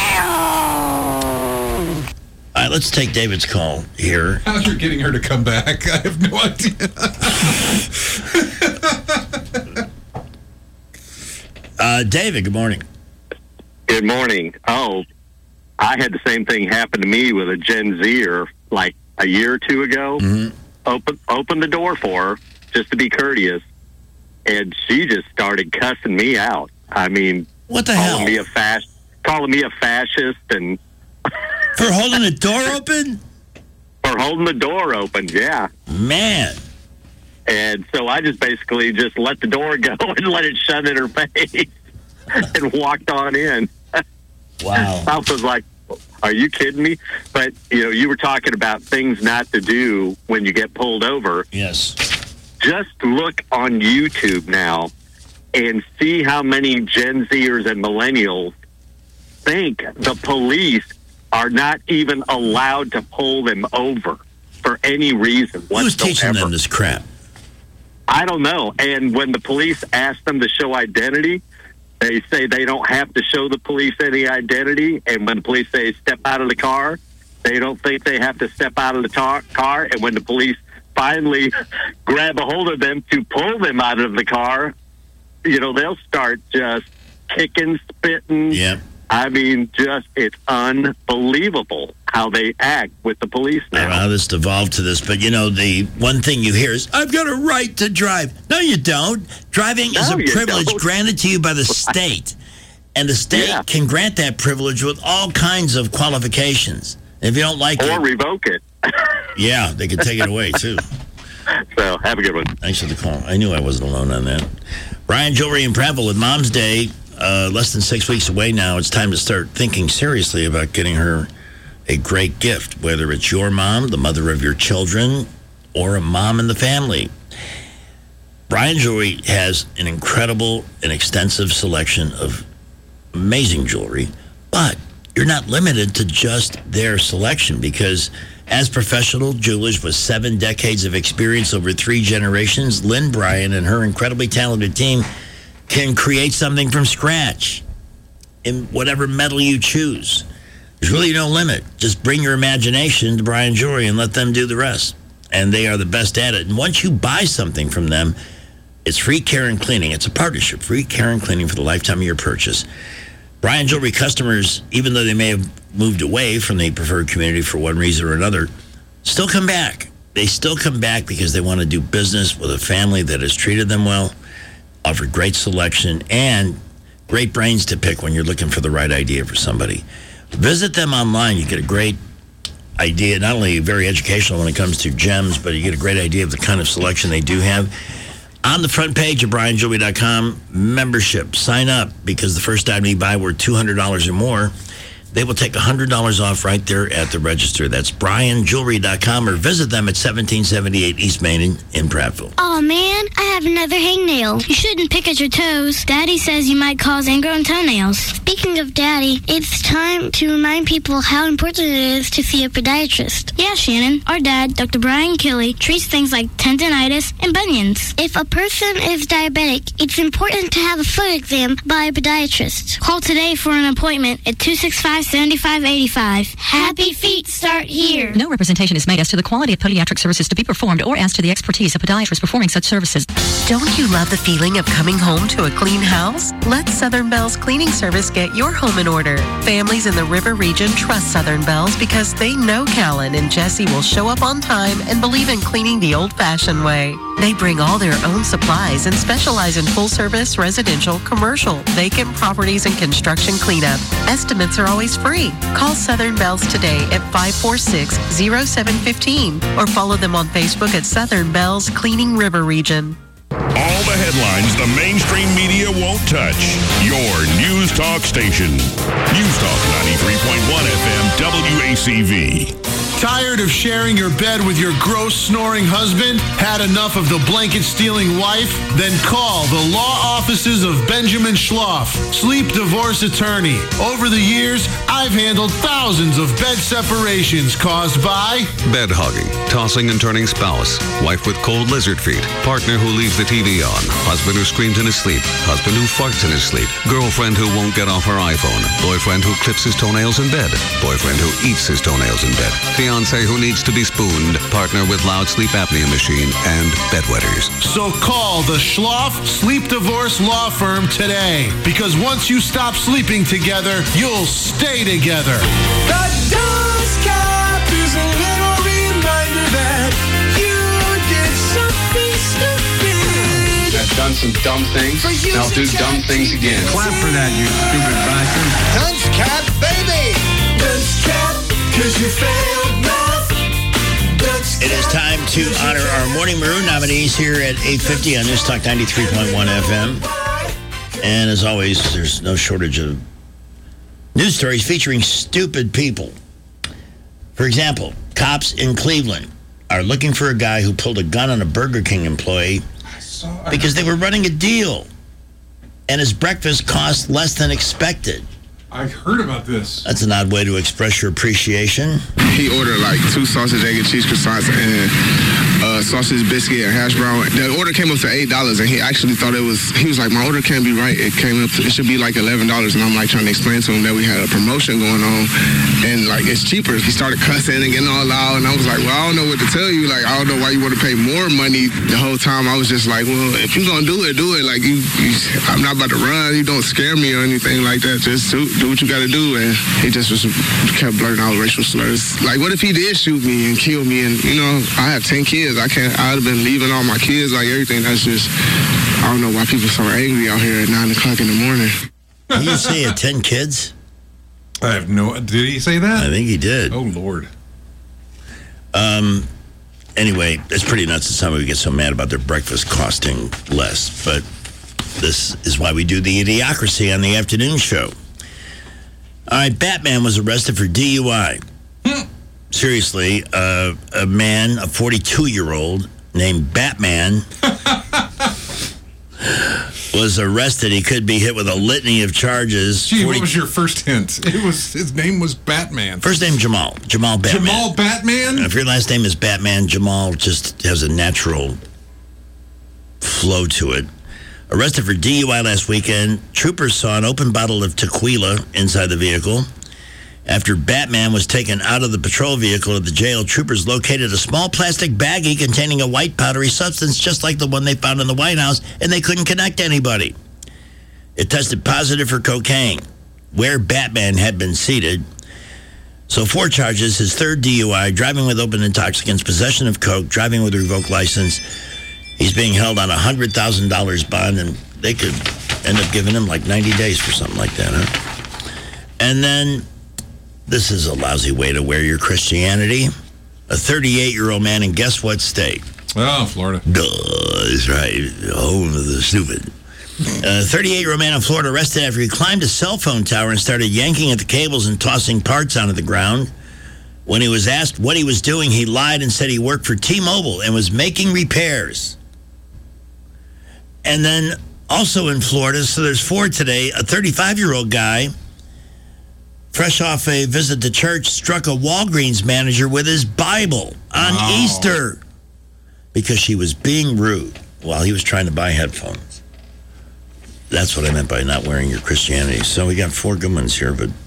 All right, let's take David's call here. How you're getting her to come back, I have no idea. uh, David, good morning. Good morning. Oh, I had the same thing happen to me with a Gen Zer like a year or two ago. Mm-hmm. Open, opened the door for her just to be courteous, and she just started cussing me out. I mean, what the calling hell? Me a fas- calling me a fascist and... For holding the door open? For holding the door open, yeah. Man. And so I just basically just let the door go and let it shut in her face and walked on in. Wow. I was like, are you kidding me? But, you know, you were talking about things not to do when you get pulled over. Yes. Just look on YouTube now and see how many Gen Zers and millennials think the police are not even allowed to pull them over for any reason whatsoever. Who's teaching them this crap? I don't know. And when the police ask them to show identity, they say they don't have to show the police any identity. And when the police say step out of the car, they don't think they have to step out of the tar- car. And when the police finally grab a hold of them to pull them out of the car, you know, they'll start just kicking, spitting. Yeah. I mean, just, it's unbelievable how they act with the police I don't know now. how this devolved to this, but you know, the one thing you hear is, I've got a right to drive. No, you don't. Driving is No, a you privilege don't. granted to you by the state. And the state Yeah. can grant that privilege with all kinds of qualifications. If you don't like it. Or revoke it. Yeah, they can take it away, too. So, have a good one. Thanks for the call. I knew I wasn't alone on that. Brian Jewelry in Prattville with Mom's Day. Uh, less than six weeks away now. It's time to start thinking seriously about getting her a great gift, whether it's your mom, the mother of your children, or a mom in the family. Brian Jewelry has an incredible and extensive selection of amazing jewelry, but you're not limited to just their selection because as professional jewelers with seven decades of experience over three generations, Lynn Bryan and her incredibly talented team can create something from scratch in whatever metal you choose. There's really no limit. Just bring your imagination to Brian Jewelry and let them do the rest. And they are the best at it. And once you buy something from them, it's free care and cleaning. It's a partnership, free care and cleaning for the lifetime of your purchase. Brian Jewelry customers, even though they may have moved away from the preferred community for one reason or another, still come back. They still come back because they want to do business with a family that has treated them well, offered great selection, and great brains to pick when you're looking for the right idea for somebody. Visit them online. You get a great idea, not only very educational when it comes to gems, but you get a great idea of the kind of selection they do have. On the front page of brian jewelry dot com, membership. Sign up because the first item you buy worth two hundred dollars or more, they will take one hundred dollars off right there at the register. That's brian jewelry dot com or visit them at seventeen seventy-eight East Main in, in Prattville. Oh man, I have another hangnail. You shouldn't pick at your toes. Daddy says you might cause ingrown toenails. Speaking of Daddy, it's time to remind people how important it is to see a podiatrist. Yeah, Shannon, our dad, Doctor Brian Kelly, treats things like tendonitis and bunions. If a person is diabetic, it's important to have a foot exam by a podiatrist. Call today for an appointment at two six five, seven five eight five. Happy feet start here. No representation is made as to the quality of podiatric services to be performed or as to the expertise of podiatrists performing such services. Don't you love the feeling of coming home to a clean house? Let Southern Bell's cleaning service get your home in order. Families in the River region trust Southern Bell's because they know Callan and Jesse will show up on time and believe in cleaning the old-fashioned way. They bring all their own supplies and specialize in full-service, residential, commercial, vacant properties, and construction cleanup. Estimates are always free. Call Southern Bells today at five four six, zero seven one five or follow them on Facebook at Southern Bells Cleaning River Region. All the headlines the mainstream media won't touch. Your News Talk station. News Talk ninety-three point one F M W A C V. Tired of sharing your bed with your gross snoring husband? Had enough of the blanket-stealing wife? Then call the law offices of Benjamin Schloff, sleep divorce attorney. Over the years, I've handled thousands of bed separations caused by bed hogging, tossing and turning spouse, wife with cold lizard feet, partner who leaves the T V on, husband who screams in his sleep, husband who farts in his sleep, girlfriend who won't get off her iPhone, boyfriend who clips his toenails in bed, boyfriend who eats his toenails in bed, fiance who needs to be spooned, partner with loud sleep apnea machine, and bedwetters. So call the Schloff Sleep Divorce Law Firm today, because once you stop sleeping together, you'll stay together. The dose cap is a little reminder that you did something stupid. I've done some dumb things. I'll do dumb things again. Clap for that, you stupid bastard. Dunce Cap, baby! Dunce Cap, cause you failed math. It is time to honor our Morning Maroon nominees here at eight fifty on News Talk ninety-three point one F M. And as always, there's no shortage of news stories featuring stupid people. For example, cops in Cleveland are looking for a guy who pulled a gun on a Burger King employee because they were running a deal and his breakfast cost less than expected. I heard about this. That's an odd way to express your appreciation. He ordered like two sausage, egg, and cheese croissants and uh, sausage, biscuit, and hash brown. The order came up to eight dollars, and he actually thought it was, he was like, my order can't be right. It came up to, it should be like eleven dollars, and I'm like trying to explain to him that we had a promotion going on, and like it's cheaper. He started cussing and getting all loud, and I was like, well, I don't know what to tell you. Like, I don't know why you want to pay more money. The whole time I was just like, well, if you're going to do it, do it. Like, you, you, I'm not about to run. You don't scare me or anything like that. Just do, do what you got to do. And he just was kept blurting out racial slurs. Like, what if he did shoot me and kill me? And, you know, I have ten kids. I can't, I'd have been leaving all my kids, like everything. That's just, I don't know why people are so angry out here at nine o'clock in the morning. Did you say he had ten kids? I have no, did he say that? I think he did. Oh, Lord. Um, anyway, it's pretty nuts that somebody would get so mad about their breakfast costing less, but this is why we do the Idiocracy on the afternoon show. All right, Batman was arrested for D U I. Seriously, uh, a man, a forty-two-year-old named Batman, was arrested. He could be hit with a litany of charges. Gee, forty what was your first hint? It was his name was Batman. First name Jamal. Jamal Batman. Jamal Batman? And if your last name is Batman, Jamal just has a natural flow to it. Arrested for D U I last weekend. Troopers saw an open bottle of tequila inside the vehicle. After Batman was taken out of the patrol vehicle at the jail, troopers located a small plastic baggie containing a white powdery substance just like the one they found in the White House, and they couldn't connect anybody. It tested positive for cocaine, where Batman had been seated. So four charges, his third D U I, driving with open intoxicants, possession of coke, driving with a revoked license. He's being held on a one hundred thousand dollars bond, and they could end up giving him like ninety days for something like that, huh? And then, this is a lousy way to wear your Christianity. A thirty-eight-year-old man in guess what state? Oh, Florida. Duh, that's right. Home of the stupid. A thirty-eight-year-old man in Florida arrested after he climbed a cell phone tower and started yanking at the cables and tossing parts onto the ground. When he was asked what he was doing, he lied and said he worked for T-Mobile and was making repairs. And then also in Florida, so there's four today, a thirty-five-year-old guy, fresh off a visit to church, struck a Walgreens manager with his Bible on wow. Easter because she was being rude while he was trying to buy headphones. That's what I meant by not wearing your Christianity. So we got four good ones here, but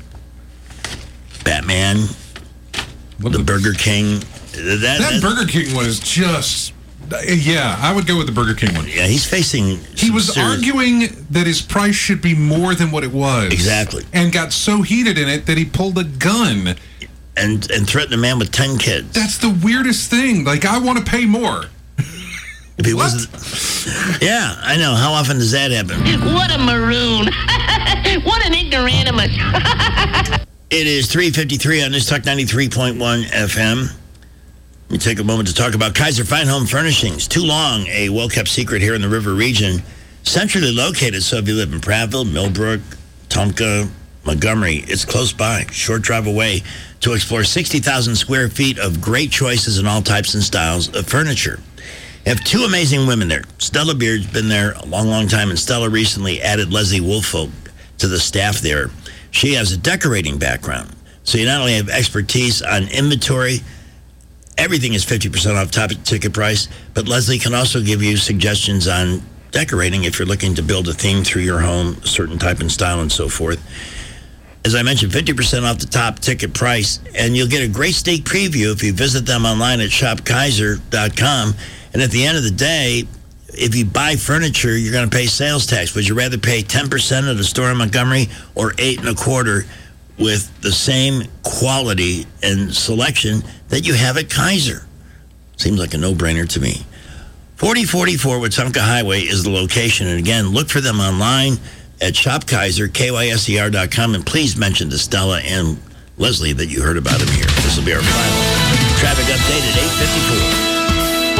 Batman, what the, the Burger King. That, that Burger King was just... Yeah, I would go with the Burger King one. Yeah, he's facing... He was serious... arguing that his price should be more than what it was. Exactly. And got so heated in it that he pulled a gun. And and threatened a man with ten kids. That's the weirdest thing. Like, I want to pay more. If he what? wasn't... Yeah, I know. How often does that happen? What a maroon. What an ignoramus. It is three fifty-three on News Talk ninety-three point one F M. Let me take a moment to talk about Kaiser Fine Home Furnishings. Too long, a well-kept secret here in the River region. Centrally located, so if you live in Prattville, Millbrook, Tonka, Montgomery, it's close by, short drive away to explore sixty thousand square feet of great choices in all types and styles of furniture. You have two amazing women there. Stella Beard's been there a long, long time, and Stella recently added Leslie Woolfolk to the staff there. She has a decorating background, so you not only have expertise on inventory, everything is fifty percent off top ticket price, but Leslie can also give you suggestions on decorating if you're looking to build a theme through your home, a certain type and style and so forth. As I mentioned, fifty percent off the top ticket price, and you'll get a great sneak preview if you visit them online at shop kaiser dot com. And at the end of the day, if you buy furniture, you're going to pay sales tax. Would you rather pay ten percent at a store in Montgomery or eight and a quarter with the same quality and selection that you have at Kaiser? Seems like a no-brainer to me. forty forty-four Wetumpka Highway is the location. And again, look for them online at Shop Kaiser, K Y S E R dot com. And please mention to Stella and Leslie that you heard about them here. This will be our final traffic update at eight fifty-four.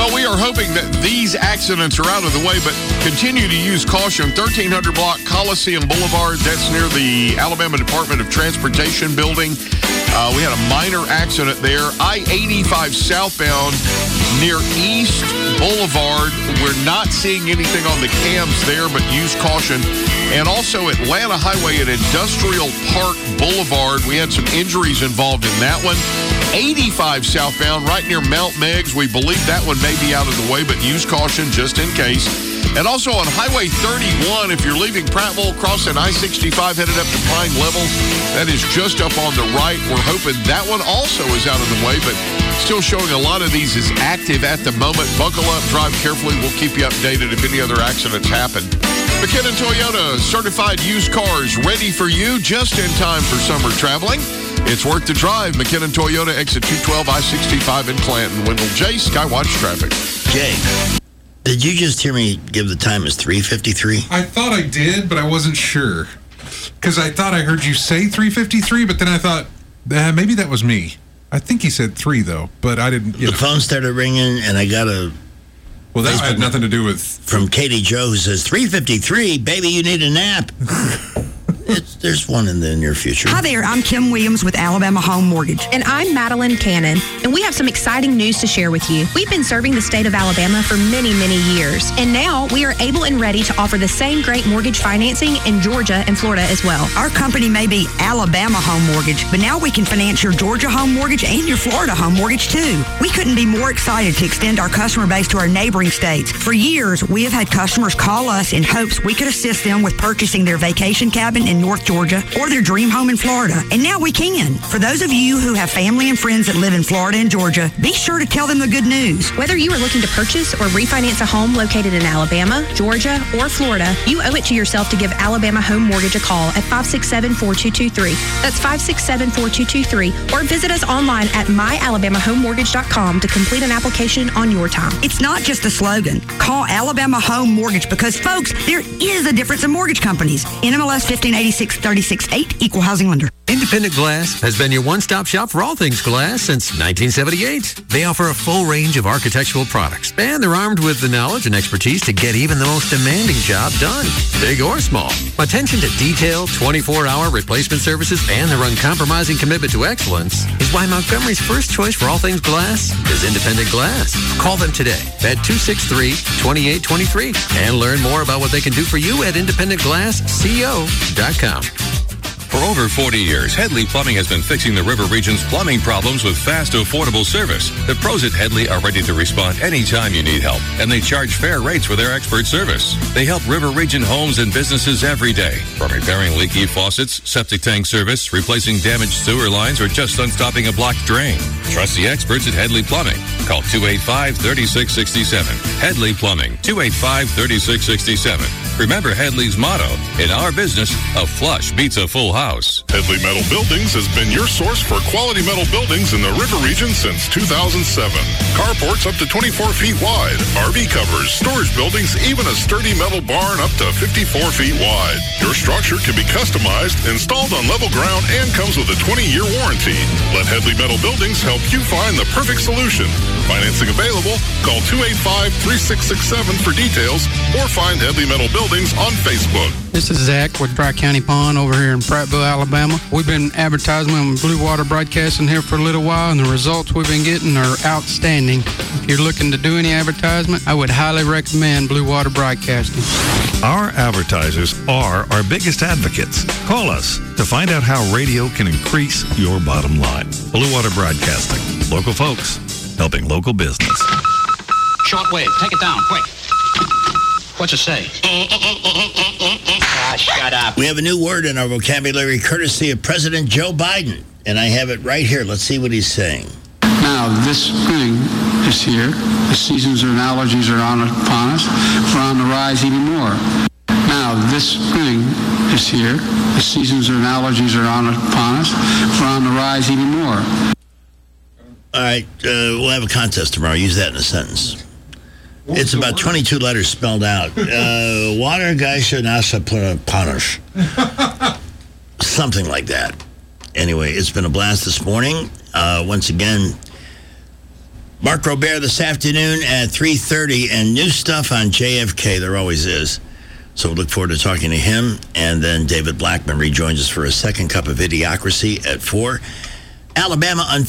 Well, we are hoping that these accidents are out of the way, but continue to use caution. thirteen hundred block Coliseum Boulevard, that's near the Alabama Department of Transportation building. Uh, we had a minor accident there. I eighty-five southbound near East Boulevard. We're not seeing anything on the cams there, but use caution. And also Atlanta Highway at Industrial Park Boulevard. We had some injuries involved in that one. eighty-five southbound right near Mount Meigs. We believe that one may be out of the way, but use caution just in case. And also on Highway thirty-one, if you're leaving Prattville, crossing I sixty-five, headed up to Pine Level, that is just up on the right. We're hoping that one also is out of the way, but still showing a lot of these is active at the moment. Buckle up, drive carefully. We'll keep you updated if any other accidents happen. McKinnon Toyota, certified used cars ready for you just in time for summer traveling. It's worth the drive. McKinnon Toyota, exit two twelve, I sixty-five in Clanton. Wendell J, Skywatch Traffic. Jay, did you just hear me give the time as three fifty-three? I thought I did, but I wasn't sure. Because I thought I heard you say three fifty-three, but then I thought, uh, maybe that was me. I think he said three, though, but I didn't. You the know. phone started ringing, and I got a... Well, that had nothing to do with... From Katie Jo, who says, three fifty-three, baby, you need a nap. It's, there's one in the near future. Hi there, I'm Kim Williams with Alabama Home Mortgage. And I'm Madeline Cannon, and we have some exciting news to share with you. We've been serving the state of Alabama for many, many years, and now we are able and ready to offer the same great mortgage financing in Georgia and Florida as well. Our company may be Alabama Home Mortgage, but now we can finance your Georgia home mortgage and your Florida home mortgage too. We couldn't be more excited to extend our customer base to our neighboring states. For years, we have had customers call us in hopes we could assist them with purchasing their vacation cabin in North Georgia or their dream home in Florida. And now we can. For those of you who have family and friends that live in Florida and Georgia, be sure to tell them the good news. Whether you are looking to purchase or refinance a home located in Alabama, Georgia, or Florida, you owe it to yourself to give Alabama Home Mortgage a call at five six seven, four two two three. That's five six seven, four two two three. Or visit us online at my alabama home mortgage dot com to complete an application on your time. It's not just a slogan. Call Alabama Home Mortgage because, folks, there is a difference in mortgage companies. N M L S fifteen eighty-six thirty-six eight, Equal Housing Lender. Independent Glass has been your one-stop shop for all things glass since nineteen seventy-eight. They offer a full range of architectural products, and they're armed with the knowledge and expertise to get even the most demanding job done, big or small. Attention to detail, twenty-four hour replacement services, and their uncompromising commitment to excellence is why Montgomery's first choice for all things glass is Independent Glass. Call them today at two six three, two eight two three and learn more about what they can do for you at independent glass co dot com. For over forty years, Headley Plumbing has been fixing the River Region's plumbing problems with fast, affordable service. The pros at Headley are ready to respond anytime you need help, and they charge fair rates for their expert service. They help River Region homes and businesses every day, from repairing leaky faucets, septic tank service, replacing damaged sewer lines, or just unstopping a blocked drain. Trust the experts at Headley Plumbing. Call two eight five, three six six seven. Headley Plumbing, two eight five, three six six seven. Remember Headley's motto, in our business, a flush beats a full house. Headley Metal Buildings has been your source for quality metal buildings in the River Region since two thousand seven. Carports up to twenty-four feet wide, R V covers, storage buildings, even a sturdy metal barn up to fifty-four feet wide. Your structure can be customized, installed on level ground, and comes with a twenty-year warranty. Let Headley Metal Buildings help you find the perfect solution. Financing available. Call two eight five, three six six seven for details or find Headley Metal Buildings on Facebook. This is Zach with Dry County Pond over here in Prattville, Alabama. We've been advertising on Blue Water Broadcasting here for a little while, and the results we've been getting are outstanding. If you're looking to do any advertisement, I would highly recommend Blue Water Broadcasting. Our advertisers are our biggest advocates. Call us to find out how radio can increase your bottom line. Blue Water Broadcasting. Local folks helping local business. Shortwave, take it down, quick. What's it say? Ah, shut up. We have a new word in our vocabulary courtesy of President Joe Biden, and I have it right here. Let's see what he's saying. Now, this spring is here. The seasons and allergies are on upon us. We're on the rise even more. Now, this spring is here. The seasons and allergies are on upon us. We're on the rise even more. All right, uh, we'll have a contest tomorrow. Use that in a sentence. It's about twenty-two letters spelled out. Uh, water geisha nasa punish. Something like that. Anyway, it's been a blast this morning. Uh, once again, Mark Robert this afternoon at three thirty, and new stuff on J F K. There always is. So we look forward to talking to him. And then David Blackman rejoins us for a second cup of Idiocracy at four. Alabama unfit